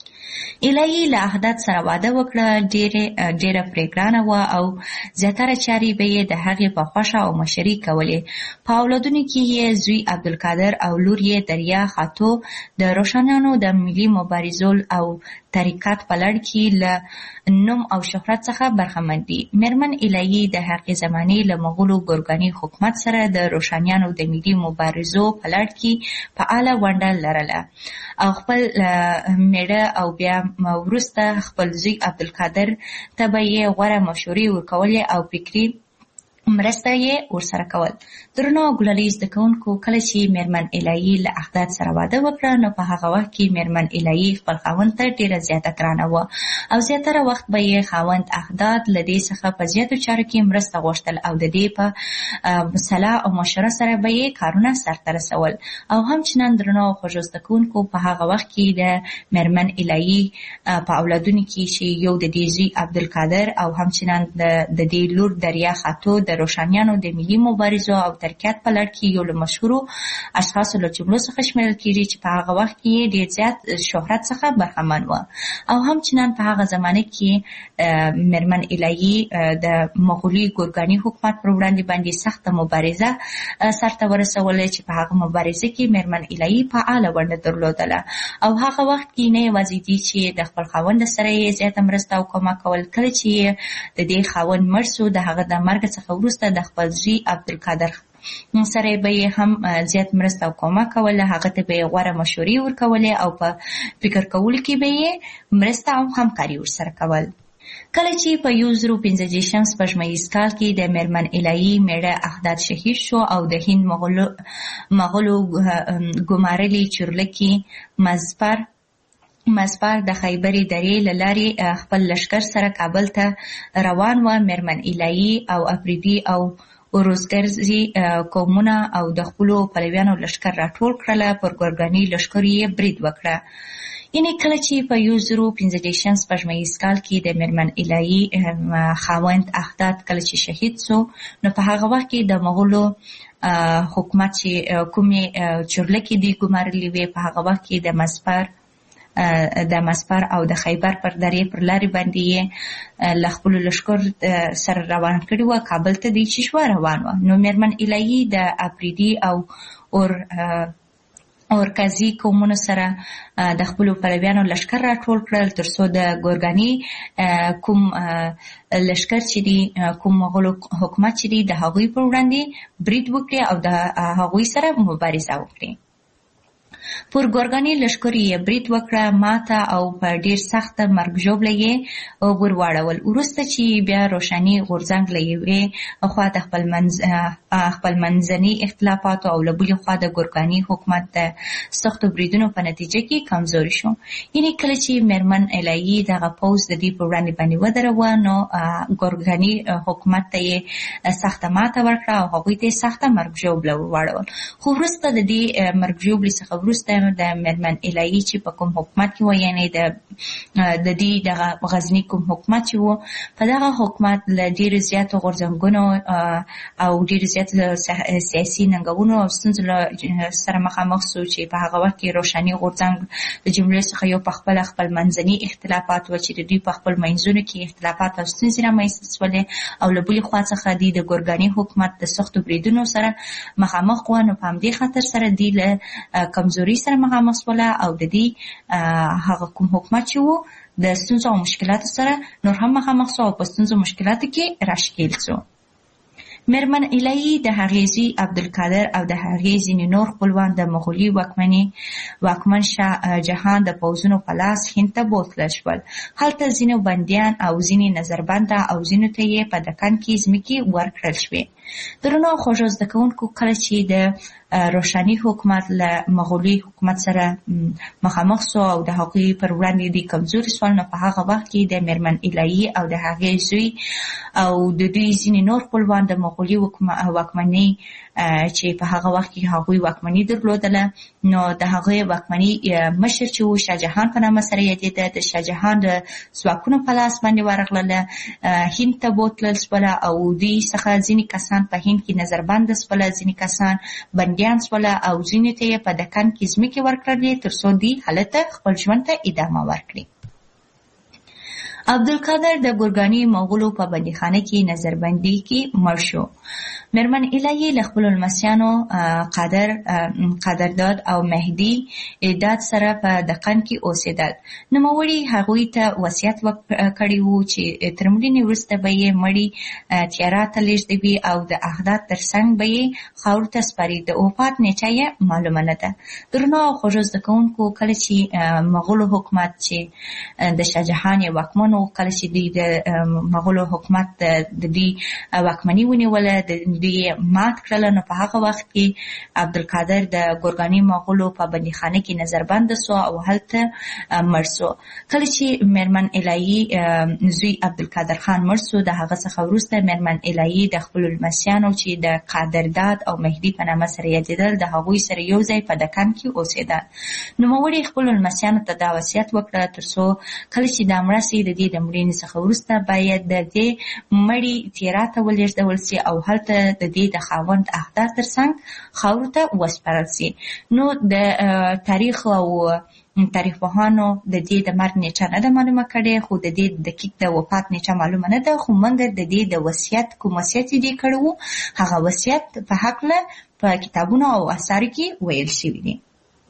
الهي له احداد سره واده وکړه. ډیره پریګرانه وه او زیاتره چارې به یې د هغې په خوښه او مشري کولې. په اولادونو کې یې زوی عبدالقادر او لور یې دریا خاتو د روښانیانو د ملي مبارزو او طریقت په لړ کې له نوم او شهرت څخه برخمن دي. میرمن الهي د هغې زمانې له مغولو ګورګاني حکومت سره د روښانیانو د ملي مبارزو په لړ کې فعاله ونډه لرله او خپل میړه او بیا وروسته خپل زوی عبدالقادر ته به یې غوره مشورې ورکولې او فکري مرسته یې ورسره کول. درنو ګلالي زده کوونکو، کله چې میرمن الهي له احداد سره واده وکړه نو په هغه وخت کې میرمن الهي خپل خاوند ته ډیره زیاته ګرانه وه او زیاتره وخت به یې خاوند احداد له دې څخه په زیاتو چارو کې مرسته غوښتل او د دې په صلاح او مشوره سره به یې کارونه سرته رسول. او همچنان درنو خوږو زده کوونکو، په هغه وخت کې د میرمن الهي په اولادونو کې چې یو د دې زوی عبدالقادر او همچنان د دې لور دریا خاتو د روښانیانو د ملي مبارزو او ترکیات په لړ کې یو له مشهورو اشخاصو له جملو څخه شمیرل کېږي چې په هغه وخت کې ډېر زیات شهرت څخه برخمن وه. او همچنان په هغه زمانه کې میرمن الهي د مغولي ګورګاني حکومت پر وړاندې باندې سخته مبارزه سرته ورسوله چې په هغه مبارزه کې میرمن الهي فعاله ونډه درلودله. او هغه وخت کې نه یوازې دي چې د خپل خاوند سره یې زیاته مرسته او کومک کول، کله چې د دې خاوند مړ سو د هغه د مرګ څخه وروسته د خپل زوی عبدالقادر سره به یې هم زیات مرسته او کومک کوله. هغه ته به یې غوره مشورې ورکولې او په فکر کولو کې به یې مرسته او همکاري ورسره کول. کله چې په 1015 سپوږمیز کال کې د میرمن الهي میړه احداد شهید شو او د هند مغولو ګمارلي چورلکي مزپار د خیبري درې له لارې خپل لښکر سره کابل ته روان و. میرمن الهي او افریدي او اوروزګرزي قومونه او د خپلو پلویانو لښکر راټول کړله. پر ګورګاني لښکرو یې برید وکړه. یعنې کله چې په 1015 سپوږمیز کال کې د میرمن الهي خاوند احداد کله چې شهید سو نو په هغه وخت کې د مغولو حکومت چې کومې چورلکې دي ګمارلې وې په هغه وخت کې د مسپر او د خیبر پر درې پر لارې باندې یې له خپلو لښکر سره روان کړي وه. کابل ته دی چې شوه روان وه. نو میرمن الهي د افریدي او اورکزي قومونو سره د خپلو پلویانو لښکر راټول کړل تر څو د ګورګاني کوم لښکر چې دي کوم مغولو حکومت چې دي د هغوی پر وړاندې برید وکړي او د هغوی سره مبارزه وکړي. پر ګورګاني لښکر یې برید وکړه، ماته او په ډېر سخته مرګ ژوبله یې ورواړول. وروسته چې بیا روښاني غورځنګ له یوې خوا د خپل منځني اختلافاتو او له بلې خوا د ګورګاني حکومت د سختو بریدونو په نتیجه کې کمزوري شو. یعنې کله چې میرمن الهي دغه پوځ د دې پر وړاندې باندې ودروه نو ګورګاني حکومت ته یې سخته ماته ورکړه او هغوی ته یې سخته مرګ ژوبله ورواړول. خو وروسته د دې مرګ ژوبلې څخه وروسته د میرمن الهي چې په کوم حکومت کې و، یعنې د دې دغه غزني کوم حکومت چې و، په دغه حکومت له ډېرو زیاتو غورځنګونو او ډېرو زیاتو سیاسي ننګونو او ستونزو سره مخامخ سو چې په هغه وخت کې روښاني غورځنګ د جملې څخه یو په خپل منځني اختلافات و چې د دوی په خپل منځونو کې اختلافات او ستونزې رامنځته شولې او له بلې خوا څخه دوی د ګورګاني حکومت د سختو بریدونو سره مخامخ و. نو په همدې خاطر سره دوی له کمزوري سره مخامخ شوله او د دې هغه کوم حکومت چې و د ستونزو او مشکلاتو سره نور هم مخامخ شو او په ستونزو مشکلاتو کې راښکېل شو. میرمن الهي د هغې زوی عبدالقادر او د هغې ځینې نور خپلوان د مغولي واکمن شاه جهان د پوځونو په لاس هند ته بوتلل شول. هلته ځینې بندیان او ځینې نظربنده او ځینو ته یې په دکن کې ځمکې ورکړل شوې. درنو خوږو زده کوونکو، کله چې د روښاني حکومت له مغولي حکومت سره مخامخ سو او د هغوی پر وړاندې د کمزوري شول نو په هغه وخت کې د میرمن الهي او د هغې زوی او د دوی ځینې نور خپلوان د مغولي واکمنۍ چې په هغه وخت کې هغوی واکمني درلودله نو د هغې واکمني مشر چې و شاه جهان په نامه سره یادېده، د شاه جهان د ځواکونو په لاس باندې ورغلله. هند ته بوتلل شوله او دوی څخه ځینې کسان په هند کې نظربنده شوله، ځینې کسان بندیان شوله او ځینې ته یې په دکن کې ځمکې ورکړلې تر څو دوی هلته خپل ژوند ته ادامه ورکړي. عبدالقادر د ګورګاني مغولو په بندیخانه کې نظربندي کې مړ شو. میرمن الهی له خپلو لمسیانو قدرداد او مهدي داد سره په دقن کې اوسېدل. نوموړي هغوی ته وصیت کړی وو چې تر مړینې وروسته به یې مړی تیارا ته لیږدوي او د احداد تر څنګ به یې خاورو ته سپاري. د وفات نیټه یې معلومه نه ده. درنو او خوږو زده کوونکو، کله چې مغولو حکومت چې د شاهجهان یې واکمن و، کله چې دوی د مغولو حکومت د دوی واکمني ونیوله، دوی مات کړل، نو په هغه وخت کې عبدالقادر د ګورګاني مغولو په بندیخانه کې نظربند سو او هلته مړ سو. کله چې میرمن الهی زوی عبدالقادر خان مړ سو، د هغه څخه وروسته میرمن الهی د خپلو لمسیانو چې د قدرداد او مهدي په نامه سره یادېدل، د هغوی سره یو ځای په دکن کې اوسېدل. نوموړي خپلو لمسیانو ته دا وصیت وکړه ترڅو کله چې دا مړه سي، د دې د مړینې څخه وروسته باید د دې مړي تیرا ته ولېږدول سي او هلته د دې د خاوند احداد تر څنګ خاورو ته وسپارل سي. نو د تاریخ او تاریخ پوهانو د دې د مرګ نیټه نه ده معلومه کړې، خو د دې دقیق د وفات نیټه معلومه نه ده. خو موږ د دې د وصیت کوم وصیت دې کړی وو، هغه وصیت په هکله په کتابونو او اثارو کې ویل شوي دي.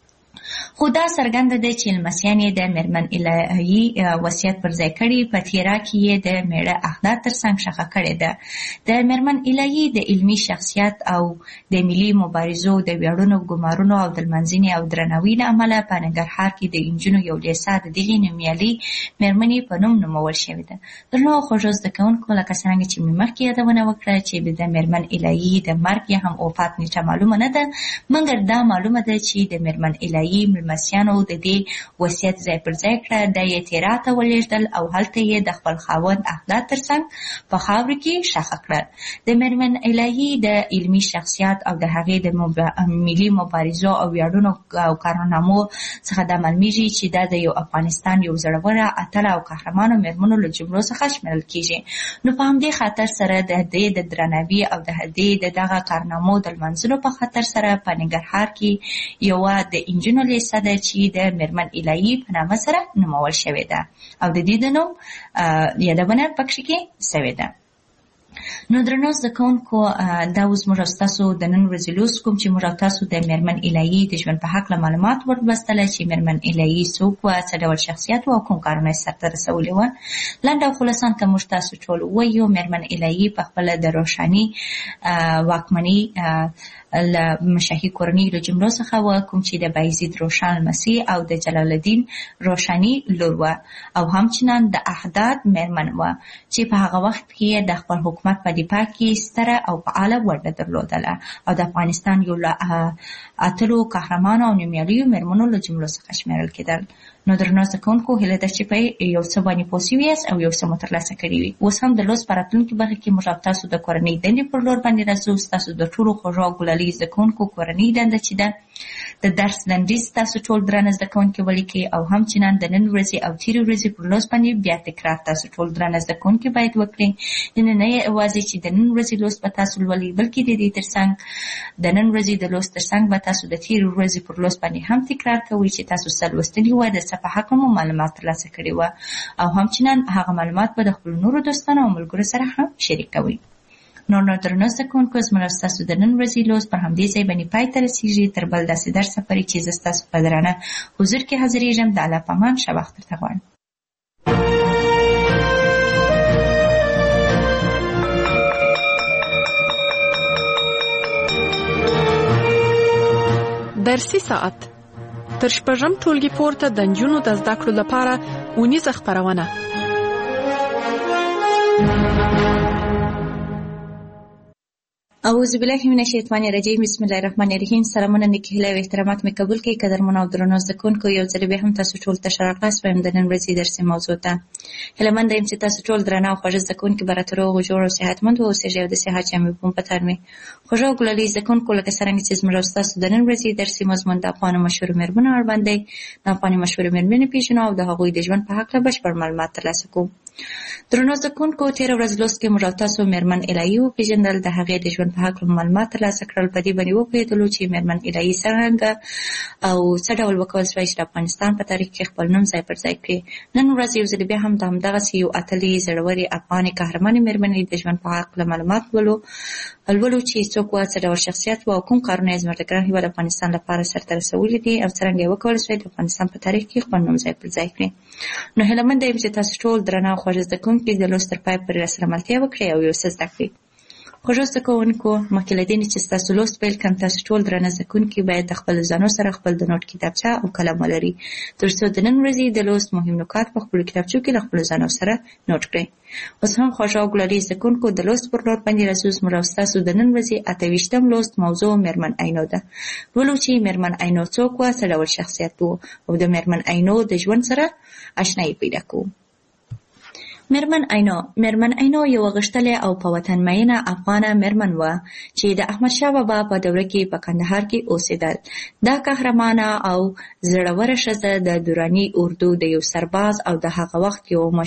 خو دا څرګنده ده چې لمسیان یې د میرمن الهی وصیت پر ځای کړي، په تیرا کې یې د میړه احداد تر څنګ شخه کړې ده. د میرمن الهی د علمي شخصیت او د ملي مبارزو د ویاړونو، ګمارونو او د لمانځنې او درناوي له امله په ننګرهار کې د انجونو یو لیسه د دغې نومیالۍ میرمنې په نوم نومول شوې ده. درنو خوږو زده کوونکو، لکه څرنګه چې مې مخکې یادونه وکړه چې د میرمن الهی د مرګ یا هم وفات نیټه معلومه نه ده، مګر دا معلومه ده چې د میرمن الهی ملمسیانو د دې وصیت ځای پر ځای کړه، د یې تیرا ته ولېږدل او هلته یې د خپل خاوند احداد تر څنګ په خاورو کې ښخ کړل. د میرمن الهی د علمي شخصیت او د هغې د ملي مبارزو او ویاړونو او کارنامو څخه دا معلومیږي چې دا د یو افغانستان یو زړوره، اتله او قهرمانو میرمنو له جملو څخه شمیرل کیږي. نو په همدې خاطر سره د دې د درناوي او د دې د دغه کارنامو د لمانځلو په خاطر سره په ننګرهار کې یوه د انجونو لیسه ده چې د میرمن الهی په نامه سره نومول شوې ده او د دې د نوم یادونه پکې کې شوې ده. نو درنو زده کوونکو، دا اوس موږ ستاسو د نن ورځې لوست کوم چې موږ تاسو د میرمن الهی د ژوند په هکله معلومات ورلوستل چې میرمن الهی څوک وه، څه ډول شخصیت و او کوم کارونه یې سرته رسولي وه. لنډ او خلاصان که موږ تاسو ټول ووایو، میرمن الهی په خپله د روښاني واکمني له مشاهي کورنۍ له جملو څخه وه، کوم چې د بایزید روښان لمسي او د جلال الدین روښاني لور وه، او همچنان د احداد میرمن وه چې په هغه وخت کې د خپل حکومت په دفاع کې ستره او فعاله ونډه درلودله او د افغانستان یو له اتلو قهرمانو او نومیالیو میرمنو له جملو څخه شمیرل کېدل. نو درنو زده کوونکو، هیله ده چې په یو څه باندې پوه سوي یاست او یو څه مو ترلاسه کړي وي. اوس هم د لوست په راتلونکي برخه کې موږ او تاسو د کورنۍ دندې پر لور باندې راځو. ستاسو د ټولو خوږو او ګلالي زده کوونکو کورنۍ دنده چې ده د درس لنډیز تاسو ټول درانه زده کوونکي ولیکئ، او همچنان د نن ورځې او تېرې ورځې پر لوست باندې بیا تکرار تاسو ټول درانه زده کوونکي باید وکړئ. نه یوازې چې د نن ورځې لوست به تاسو لولئ، بلکې د دې ترڅنګ د نن ورځې د لوست ترڅنګ به تاسو د تېرې ورځې پر لوست باندې هم تکرار کوئ چې تاسو څه لوستلي وه، د څه په هکله مو معلومات ترلاسه کړي وه، او همچنان هغه معلومات به د خپلو نورو دوستانو او ملګرو سره هم شریک کوئ. نو درنو زده کوونکو، زموږ ستاسو د نن ورځې لوست پر همدې ځای باندې پای ته رسېږي. تر بل داسې درس پورې چې زه ستاسو په درانه حضور کې حاضرېږم، د الله په امان ښه وخت درته غواړم. درسي ساعت تر شپږم ټولګي پورته د نجونو د زده کړو لپاره اونیزه خپرونه. اعوذ بالله من الشیطان الرجیم، بسم الله الرحمن الرحیم. سلامونه، نیکي هیله او احترامات مې قبول کړئ. قدرمنو او درنو زده کوونکو، یو ځل بیا هم تاسو ټول ته ښه راغلاست وایم د نن ورځې درسي موضوع ته. هیلهمنده یم چې تاسو ټول درانه او خوږه زده کوونکي به راته روغ جوړ او صحتمند واوسېږئ او د صحت جامې به مو په تن وي. خوږه او ګلالي زده کوونکو، لکه څرنګه چې زموږ او ستاسو د نن ورځې درسي مضمون د افغانو مشهورو میرمنو اړوند دی، د افغاني مشهورو میرمنې پېژنو او د هغوی د ژوند په هکله بشپړ معلومات ترلاسه کوو. درنو زدهکوونکو تېره ورځ لوست کې موږ او تاسو میرمن الهي وپېژندل، د هغې د ژوند په هکله معلومات ترلاسه کړل. په دې باندې وپوهېدلو چې میرمن الهي څرنګه او څه ډول وکول شوی چې د افغانستان په تاریخ کې خپل نوم ځای پر ځای کړي. نن ورځ یو ځل بیا هم د همدغسې یو اتلې زړورې افغانې قهرمانې میرمنې د ژوند په هکله معلومات لولو چې څوک وه، څه ډول شخصیت وه او کوم کارونه یې زموږ د ګران هېواد افغانستان لپاره سرته رسولي دي او څرنګه یې وکولی شوی د افغانستان په تاریخ کې خپل نوم ځای پر ځای کړي. نو هیله منده یم چې تاسو ټول درنه او خوږه زده کوونکي د لوست تر پای پورې راسره ملتیا وکړئ او یو څه زده کړئ. خوږو زده کوونکو، مخکې له دې نه چې ستاسو لوست پیل کړم، تاسو ټول درنه زده کوونکي باید د خپلو ځانو سره خپل د نوټ کتابچه او قلم ولري، تر څو د نن ورځې د لوست مهم نکات په خپلو کتابچو کې له خپلو ځانو سره نوټ کړئ. اوس هم خوږو او ګلالي زده کوونکو، د لوست پر لور باندې راځو. زموږ او ستاسو د نن ورځې 28م لوست موضوع میرمن عینو ده. لولو چې میرمن عینو څوک وه، څه ډول شخصیت و او د میرمن عینو د ژوند سره اشنایي پیدا کوو. میرمن عینو یو غښتلې او په وطن مینه افغانه میرمن وه چې د احمدشاه بابا په دوره کې په کندهار کې اوسېدل. دا قهرمانه او زړوره ښځه د دراني اردو د یو سرباز او د هغه وخت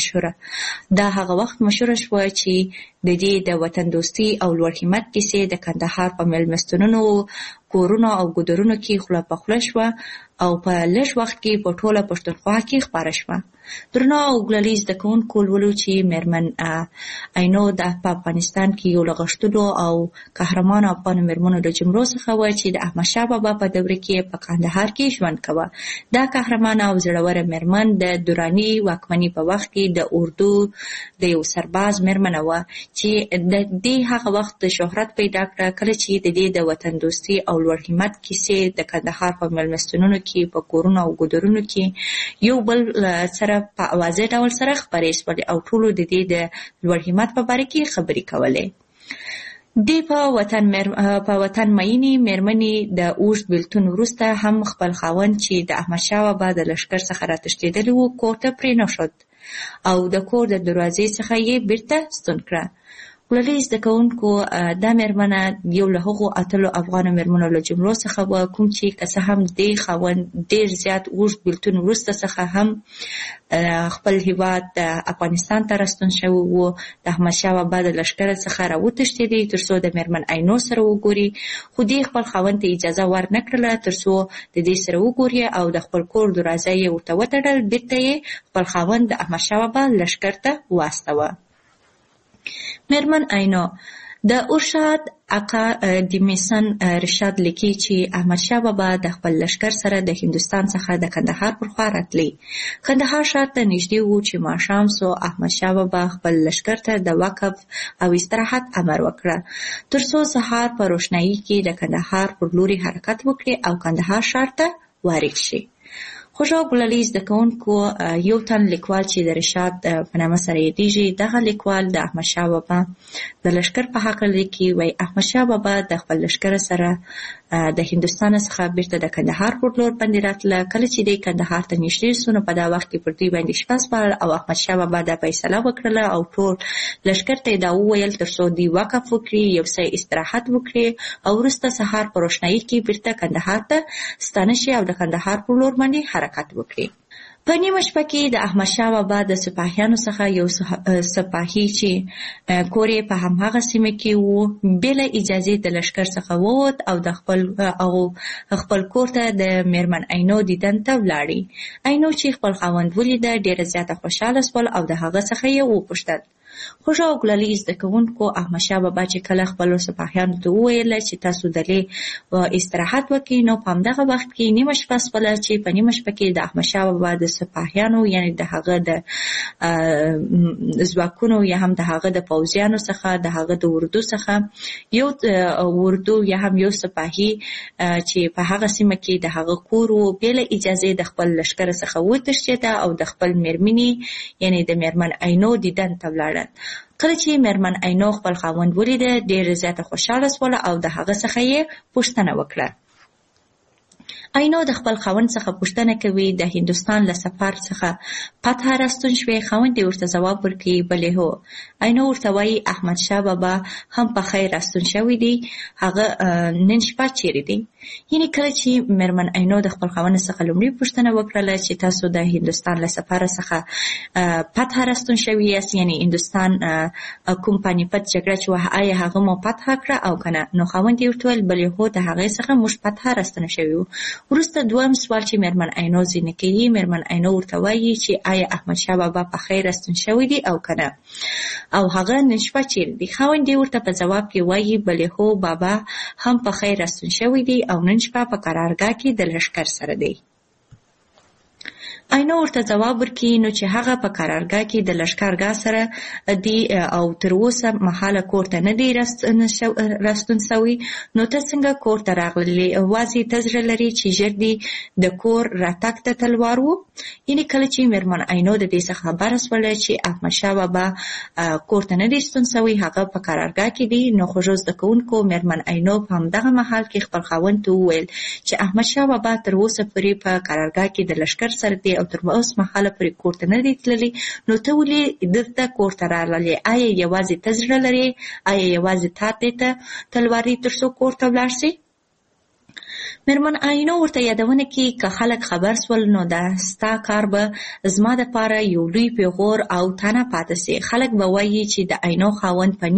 مشهوره شوه چې د دې د وطن دوستي او لوړ همت کیسې د کندهار په میلمستونونو، کورونو او ګودرونو کې خوله په خوله شوه او په لږ وخت کې په ټوله پښتونخوا کې خپاره شوه. درنو او ګلالي زده کوونکو، لولو چې میرمن عینو په افغانستان کې یو له غښتلو او قهرمانو افغانو میرمنو له جملو څخه وه چې د احمدشاه بابا په دوره کې په کندهار کې ژوند کوه. دا قهرمانه او زړوره میرمن د دراني واکمنۍ په وخت کې د اردو د یو سرباز میرمنه وه چې د دې هغه وخت شهرت پیدا کړه کله چې د دې د وطن دوستي او لوړ همت کیسې د کندهار په میلمستونونو کې، په کورونو او ګودرونو کې یو بل سره په واضح ډول سره خپرې شولې او ټولو د دې د لوړ همت په باره کې خبرې کولې. دې په وطن مینې میرمنې د اوږد بېلتون وروسته هم خپل خاوند چې د احمدشاه بابا د لښکر څخه راتښتېدلی و کور ته پرېنښود او د کور د دروازې څخه یې بیرته ستون کړه. ګلالي زده کوونکو، دا میرمنه یو له هغو اتلو افغانو میرمنو له جملو څخه وه کوم چې که څه هم دې خاوند ډېر زیات اوږد بېلتون وروسته څخه هم خپل هېواد افغانستان ته راستون شوی و، د احمدشاه بابا د لښکره څخه راوتښتېدی تر څو د میرمن عینو سره وګوري، خو دې خپل خاوند ته اجازه ورنه کړله تر څو د دې سره وګوري او د خپل کور دروازه یې ورته وتړل. بېرته یې خپل خاوند د احمدشاه بابا لښکر ته واستوه. میرمن عینو د ارشاد اقا د میسن رشاد لیکي چې احمدشاه بابا د خپل لښکر سره د هندوستان څخه د کندهار پر خوا راتلی. کندهار ښار ته نږدې و چې ماښام سو. احمدشاه بابا خپل لښکر ته د وقف او استراحت امر وکړه تر څو سهار په روښنایي کې د کندهار پر لوري حرکت وکړي او کندهار ښار ته وارد شي. خوږو ګلالي زده کوونکو، یو تن لیکوال چې د رشاد په نامه سره یادیږي، دغه لیکوال د احمدشاه بابا د لښکر په هکله لیکي. وایي احمدشاه بابا د خپل لښکر سره د هندوستان څخه بیرته د کندهار پر لور باندې راتله. کله چې دی کندهار ته نږدې سو نو په دا وخت کې پر دوی باندې شپه سپارل او احمدشاه بابا دا فیصله وکړله او ټول لښکر ته یې دا وویل تر څو دوی وقف وکړي، یو څه استراحت وکړي او وروسته سهار په روښنایي کې بیرته کندهار ته ستانه شي او د کندهار پر لور باندې حرکت وکړي. په نیمه شپه کې د احمدشاه بابا د سپاهیانو څخه یو سپاهي چې کور یې په همهغه سیمه کې و بې له اجازې د لښکر څخه ووت او د خپل کور ته د میرمن عینو دیدن ته ولاړی. عینو چې خپل خاوند ولیده ډېره زیاته خوشحاله شول او د هغه څخه یې وپوښتل. خوږو او ګلالي زده کوونکو، احمدشاه بابا چې کله خپلو سپاهیانو ته وویل چې تاسو دلې استراحت وکړئ نو په همدغه وخت کې نیمه شپه شوله چې په نیمه شپه کې د احمدشاه بابا د سپاهیانو یعنې د هغه د ځواکونو یا هم د هغه د پوځیانو څخه د هغه د اردو څخه یو اردو یا هم یو سپاهي چې په هغه سیمه کې د هغه کور و بې له اجازې د خپل لښکر څخه وتښتېده او د خپل میرمنې یعنې د میرمن عینو دیدن ته ولاړل. کله چې میرمن عینو خپل خاوند ولیده ډېره زیاته خوشحاله شوله او د هغه څخه یې پوښتنه وکړه. عینو د خپل خاوند څخه پوښتنه کوي د هندوستان له سفر څخه فتح راستون شوی. خاوند ورته ځواب ورکوي بلې هو. عینو ورته وایي احمد شاه بابا هم په خیر راستون شوی دی، هغه نن شپه چیرې دی؟ یعنی کله چې میرمن عینو د خپل خاوند څخه لومړی پوښتنه وکړله چې تاسو د هندوستان له سفر څخه فتح راستون شوی یاست، یعنی هندوستان کوم پانیپت جګړه چې آیا هغه مو فتح کړه او کنه؟ نو خاوند یې ورته وویل بلې هو، د هغې څخه موږ فتح راستون شوي وو. وروسته دویم سوال چې میرمن عینو ځینې کوي، میرمن عینو ورته وایي چې آیا احمد شاه بابا په خیر راستون شوی دی او کنه، او هغه نن شپه چیرې دی؟ خاوند یې ورته په ځواب کې وایي بلې هو، بابا هم په خیر راستون شوی دی او نن شپه په قرارګاه کې د لښکر سره دی. عینو ورته ځواب ورکړي نو چې هغه په قرارګاه کې د لښکرګاه سره دی او تر اوسه مهاله کور ته نه دی راستون سوی، نو ته څنګه کور ته راغلی؟ وازې ته زړه لري چې ژر دی د کور راتګ ته تلوار وو. یعنې کله چې میرمن عینو د دې څخه خبره شوله چې احمد شاه بابا کور ته نه دی ستون سوی، هغه په قرارګاه کې دی، نو خوږو زده کوونکو میرمن عینو په همدغه مهال کې خپل خاوند ته وویل چې احمد شاه بابا تر اوسه پورې په قرارګاه کې د لښکر سره دی او تر اوسه مهاله پورې کور ته نه دی تللی، نو ته ولې دلته کور ته راغلې؟ آیا یوازې ته زړه لرې؟ آیا یوازې تا دې ته تلوار دی تر څو کور ته ولاړ شې؟ میرمن عینو ورته یادونه کوي که خلک خبر سول نو دا ستا کار به زما دپاره یو لوی پیغور او تانه پاتې سي. خلک به وایي چې د عینو خاوند په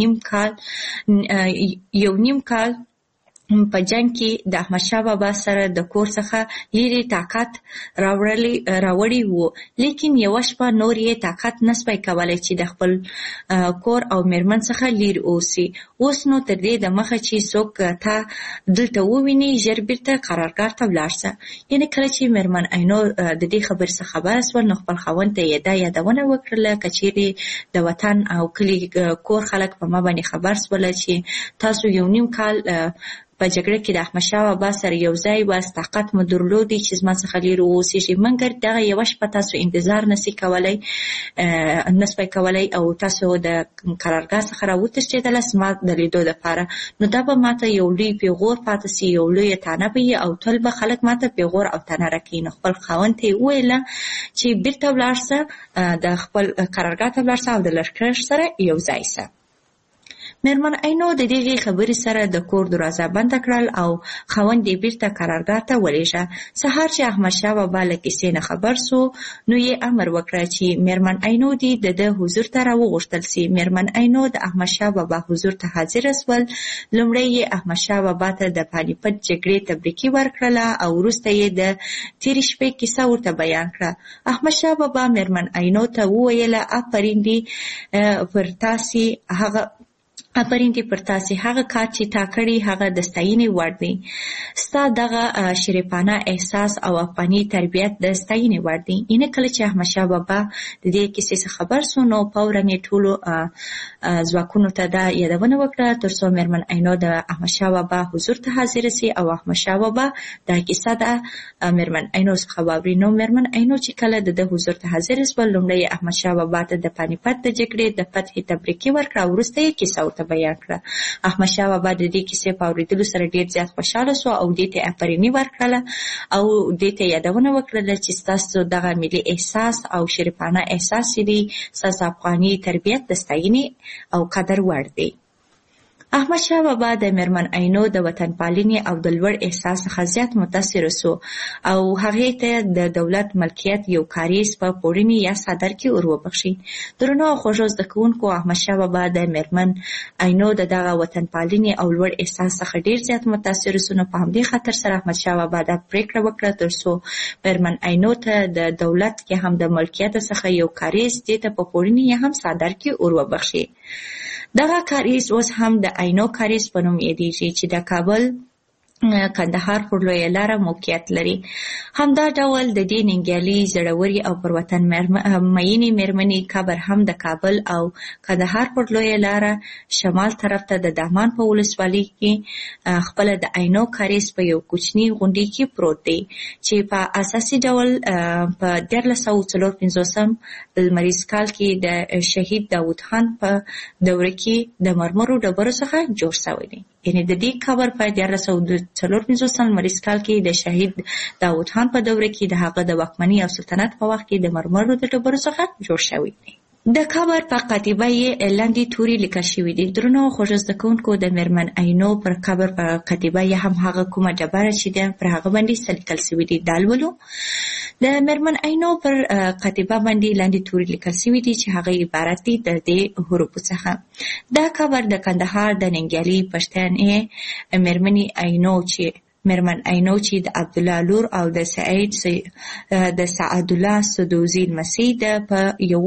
یو نیم کال په جنگ کې د احمد شاه بابا سره د کور څخه لري طاقت راوړی وو، لیکن یوه شپه نور یې طاقت نسپی کولی چې د خپل کور او میرمن څخه لرې اوسي. اوس نو تر دې د مخه چې څوک تا دلته وویني ژر بیرته قرارګاه ته ولاړ شه. یعنې کله چې میرمن عینو د دې خبر څخه خبره سول نو خپل خاوند ته یې دا یادونه وکړله که چیرې د وطن او کلي کور خلک په ما باندې خبر سوله چې تاسو یو نیم کال په جګړه کې د احمد شاه بابا سره یو ځای واست، طاقت مو درلودی چې زما څخه لرې واوسېږئ، مګر دغه یوه شپه تاسو انتظار نسپی کولی او تاسو د قرارګاه څخه راوتښتېدله زما د لیدو دپاره، نو دا به ماته یو لوی پیغور پاتې سي، یو لویه تانه به وي او تل به خلک ماته پیغور او تانه راکوي. نو خپل خاوند ته یې وویله چې بیرته ولاړ شه، د خپل قرارګاه ته ولاړ شه او د لښکر سره یو ځای شه. میرمن عینو د دغې خبرې سره د کور دروازه بنده کړل او خاوند یې بیرته قرارګاه ته ولېږه. سهار چې احمد شاه بابا له کیسې نه خبر سو نو یې امر وکړه چې میرمن عینو دې د ده حضور ته راوغوښتل سي. میرمن عینو د احمد شاه بابا حضور ته حاضره سول. لومړی یې احمد شاه بابا ته د پانیپت جګړې تبریکي ورکړله او وروسته یې د تېرې شپې کیسه ورته بیان کړه. احمد شاه بابا میرمن عینو ته وویله آفرین دې پر تاسې هغه کار چې تا کړی هغه د ستاینې وړ دی. ستا دغه شریفانه احساس او افغاني تربیت د ستاینې وړ دی. یعنې کله چې احمد شاه بابا د دې کیسې څخه خبر سو نو فوراً یې ټولو ځواکونو ته دا یادونه وکړه تر څو میرمن عینو د احمد شاه بابا حضور ته حاضره سي او احمد شاه بابا دا کیسه د میرمن عینو څخه واوري. نو میرمن عینو چې کله د ده حضور ته حاضره سول لومړی احمد شاه بابا ته د پانیپت د جګړې د فتحې تبریکي ورکړه او وروسته یې کیسه ورته بیان کړه. احمد شاه بابا د دې کیسې په اورېدلو سره ډېر زیات خوشحاله سو او دې ته آفریني ورکړله او دې ته یادونه وکړله چې ستاسو دغه ملي احساس او شریفانه احساس دی ستاسو افغاني تربیت د ستاینې او قدر وړ دی. احمد شاه بابا د میرمن عینو د وطن پالنې او د لوړ احساس څخه زیات متاثر سو او هغې ته د دولت ملکیت یو کاریز په پوړني یا څادر کې ور وبخښي. درنو او خوږو زده کوونکو، احمد شاه بابا د میرمن عینو د دغه وطن پالنې او لوړ احساس څخه ډېر زیات متاثر سو. نو په همدې خاطر سره احمد شاه بابا دا پریکړه وکړه تر څو میرمن عینو ته د دولت کې هم د ملکیت څخه یو کاریز دې ته په پوړني یا هم څادر کې ور وبخښي. دغه کاریز اوس هم د عینو کاریز په نوم یادیږي چې د کابل کندهار پر لویه لاره موقعیت لري. همدا ډول د دې ننګیالي زړوري او پر وطن مینې میرمنې قبر هم د کابل او کندهار پر لویه لاره شمال طرف ته د دهمان په ولسوالۍ کې خپله د عینو کاریز په یو کوچني غونډۍ کې پروت دی چې په اساسي ډول په 1354 لمریز کال کې د شهید داود خان په دوره کې د مرمرو ډبرو څخه جوړ شوی دی. یعنی د دې قبر په 1454 لمریز کال کې د شهید داود خان په دوره کې د هغه د واکمنۍ او سلطنت په وخت کې د مرمرو د ډبرو څخه جوړ شوی دی. د قبر په قطیبه یې لاندې توري لیکل شوي دي. درنو خوږ زده کوونکو د میرمن عینو پر قبر په قطیبه یې هم هغه کومه ډبره چې ده پر هغه باندې څه لیکل شوي دي دا لولو. د میرمن عینو پر قطیبه باندې لاندې توري لیکل شوي دي چې هغه عبارت دي د دې حروفو څخه. دا قبر د کندهار د ننګیالي پښتنې میرمنې عینو چې د عبدالله لور او د سعد الله سدوزي لمسۍ ده په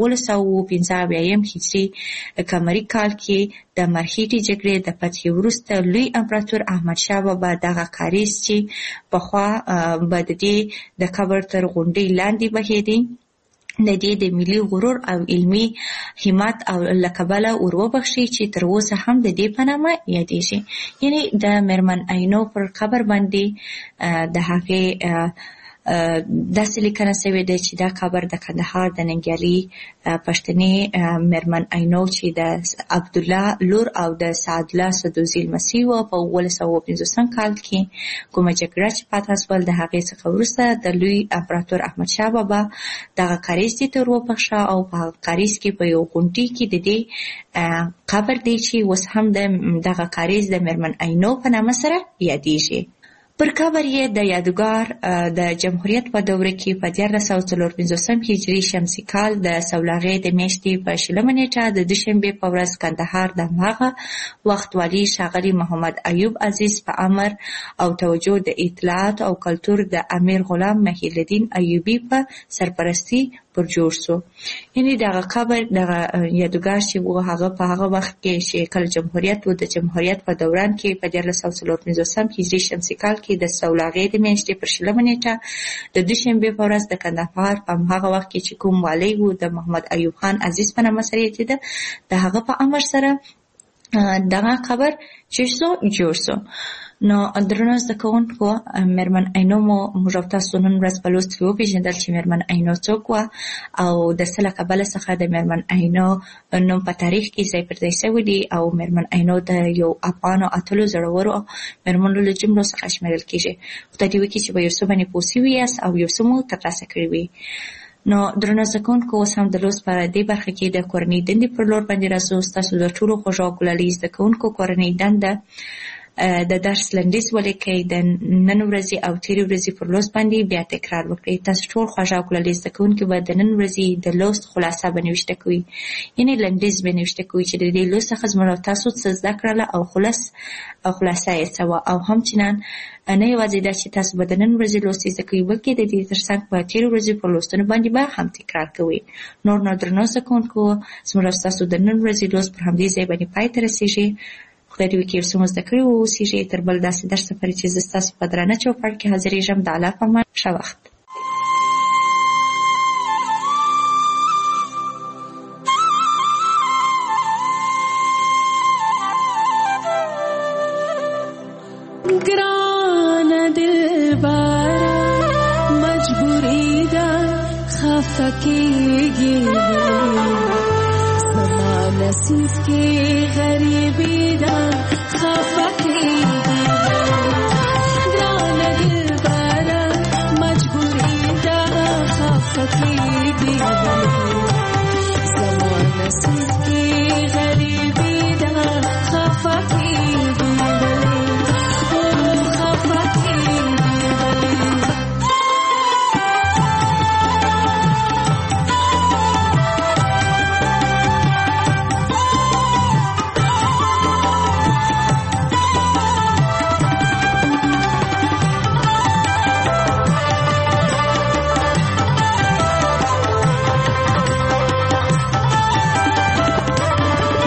1195 هجري قمري کال کې د مرهټې جګړې د فتحې وروسته لوی امپراتور احمدشاه بابا دغه کاریز چې پخوا به د دې د قبر تر غونډۍ لاندې بهېدی د دې د ملي غرور او علمي همت او لکبله وروبخشي چې تر اوسه هم د دې په نامه یادېږي. یعنی د میرمن عینو پر قبر باندې د هغې داسې لیکنه شوې ده چې دا قبر د کندهار د ننګیالي پښتنې میرمن عینو چې د عبدالله لور او د سعد الله سدوزي لمسۍ وه په 1915 کال کې کومه جګړه چې پاتې شول د هغې څخه وروسته د لوی امپراتور احمدشاه بابا دغه کاریز دې ته وروبخښه او په هغه کاریز کې په یو غونډۍ کې د دې قبر دی چې اوس هم دغه کاریز د میرمن عینو په نامه سره یادېږي. پر قبر یې د یادګار د جمهوریت په دوره کې په 1454 هجري شمسي کال د سولغې د میاشتې په 20 نیټه د دوشنبې په ورځ کندهار د هماغه وخت والي ښاغلي محمد ایوب عزیز په امر او توجه د اطلاعات او کلتور د امیر غلام محیالدین ایوبي په سرپرستي پر جوړ شو. یعنی دغه قبر دغه یادګار چې و هغه په هغه وخت کې چې کله جمهوریت و د جمهوریت په دوران کې په 1454 هجري شمسي کال کې د سولغې د میاشتې پر 20 نیټه د دوشنبې په ورځ د کندهار په هغه وخت کې چې کوم والی و د محمد ایوب خان عزیز په نامه سره یادېده د هغه په امر سره دغه قبر چې جوړ شو. نو درنو زده کوونکو میرمن عینو موږ او تاسو نن ورځ په لوست کې وپېژندل چې میرمن عینو څوک وه او د څه له کبله څخه د میرمن عینو نوم په تاریخ کې ځای پر ځای شوی دی او میرمن عینو د یو افغانو اتلو زړورو میرمنو له جملو څخه شمیرل کېږي. خدای دې وکړي چې په یو څه باندې پوه شوي یاست او یو څه مو ترلاسه کړي وي. نو درنو زده کوونکو اوس هم د لوست په دې برخه کې د کورنۍ دندې پر لور باندې راځو. ستاسو د ټولو خوږو او ګلالي زده کوونکو کورنۍ دنده د درس لنډیز ولیکئ، د نن ورځې او تېرې ورځې پر لوست باندې بیا تکرار وکړئ. تاسو ټول خوږه او ګلالي زده کوونکي به د نن ورځې د لوست خلاصه به نوشته کوئ، یعنې لنډیز به نوشته کوئ چې د دې لوست څخه زموږ او تاسو څه زده کړله او خلاصه یې څه وه. او همچنان نه یوازې دا چې تاسو به د نن ورځې لوست زده کوئ بلکې د دې تر څنګ په تېرو ورځې پر لوستونو باندې به هم تکرار کوئ. نور نو درنو زده کوونکو زموږ او ستاسو د نن ورځې لوست پر همدې ځای باندې پای ته رسېږي. خدای دې وکړي یو څه مو زده کړي واوسېږي. تر بل داسې درس پورې چې زه ستاسو په درانه چوپړ کې حاضرېږم. د الله په امان، ښه وخت. ګرانه دلبره مجبوري ده خفه کېږي، زما نصیب کې غریبي ده خفه کېږي. ګرانه دلبره مجبوري ده خفه کېږي، زما نصیب کې غریبي ده خفه کېږي.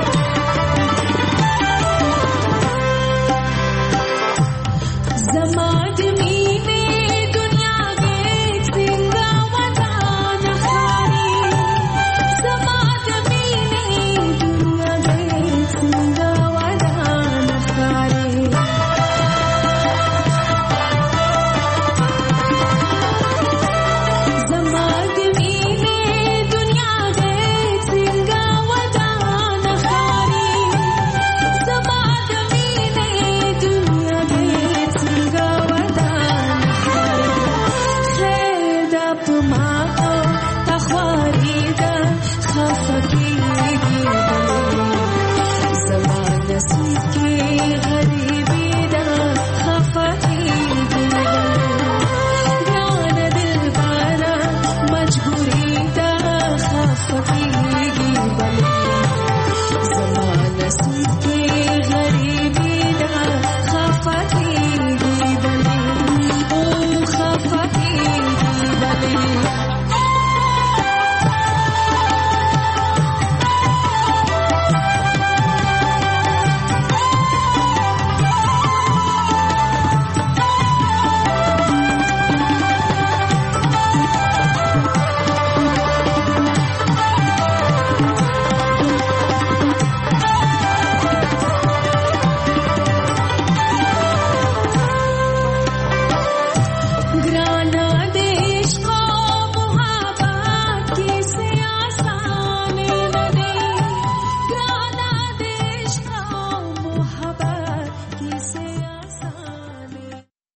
زما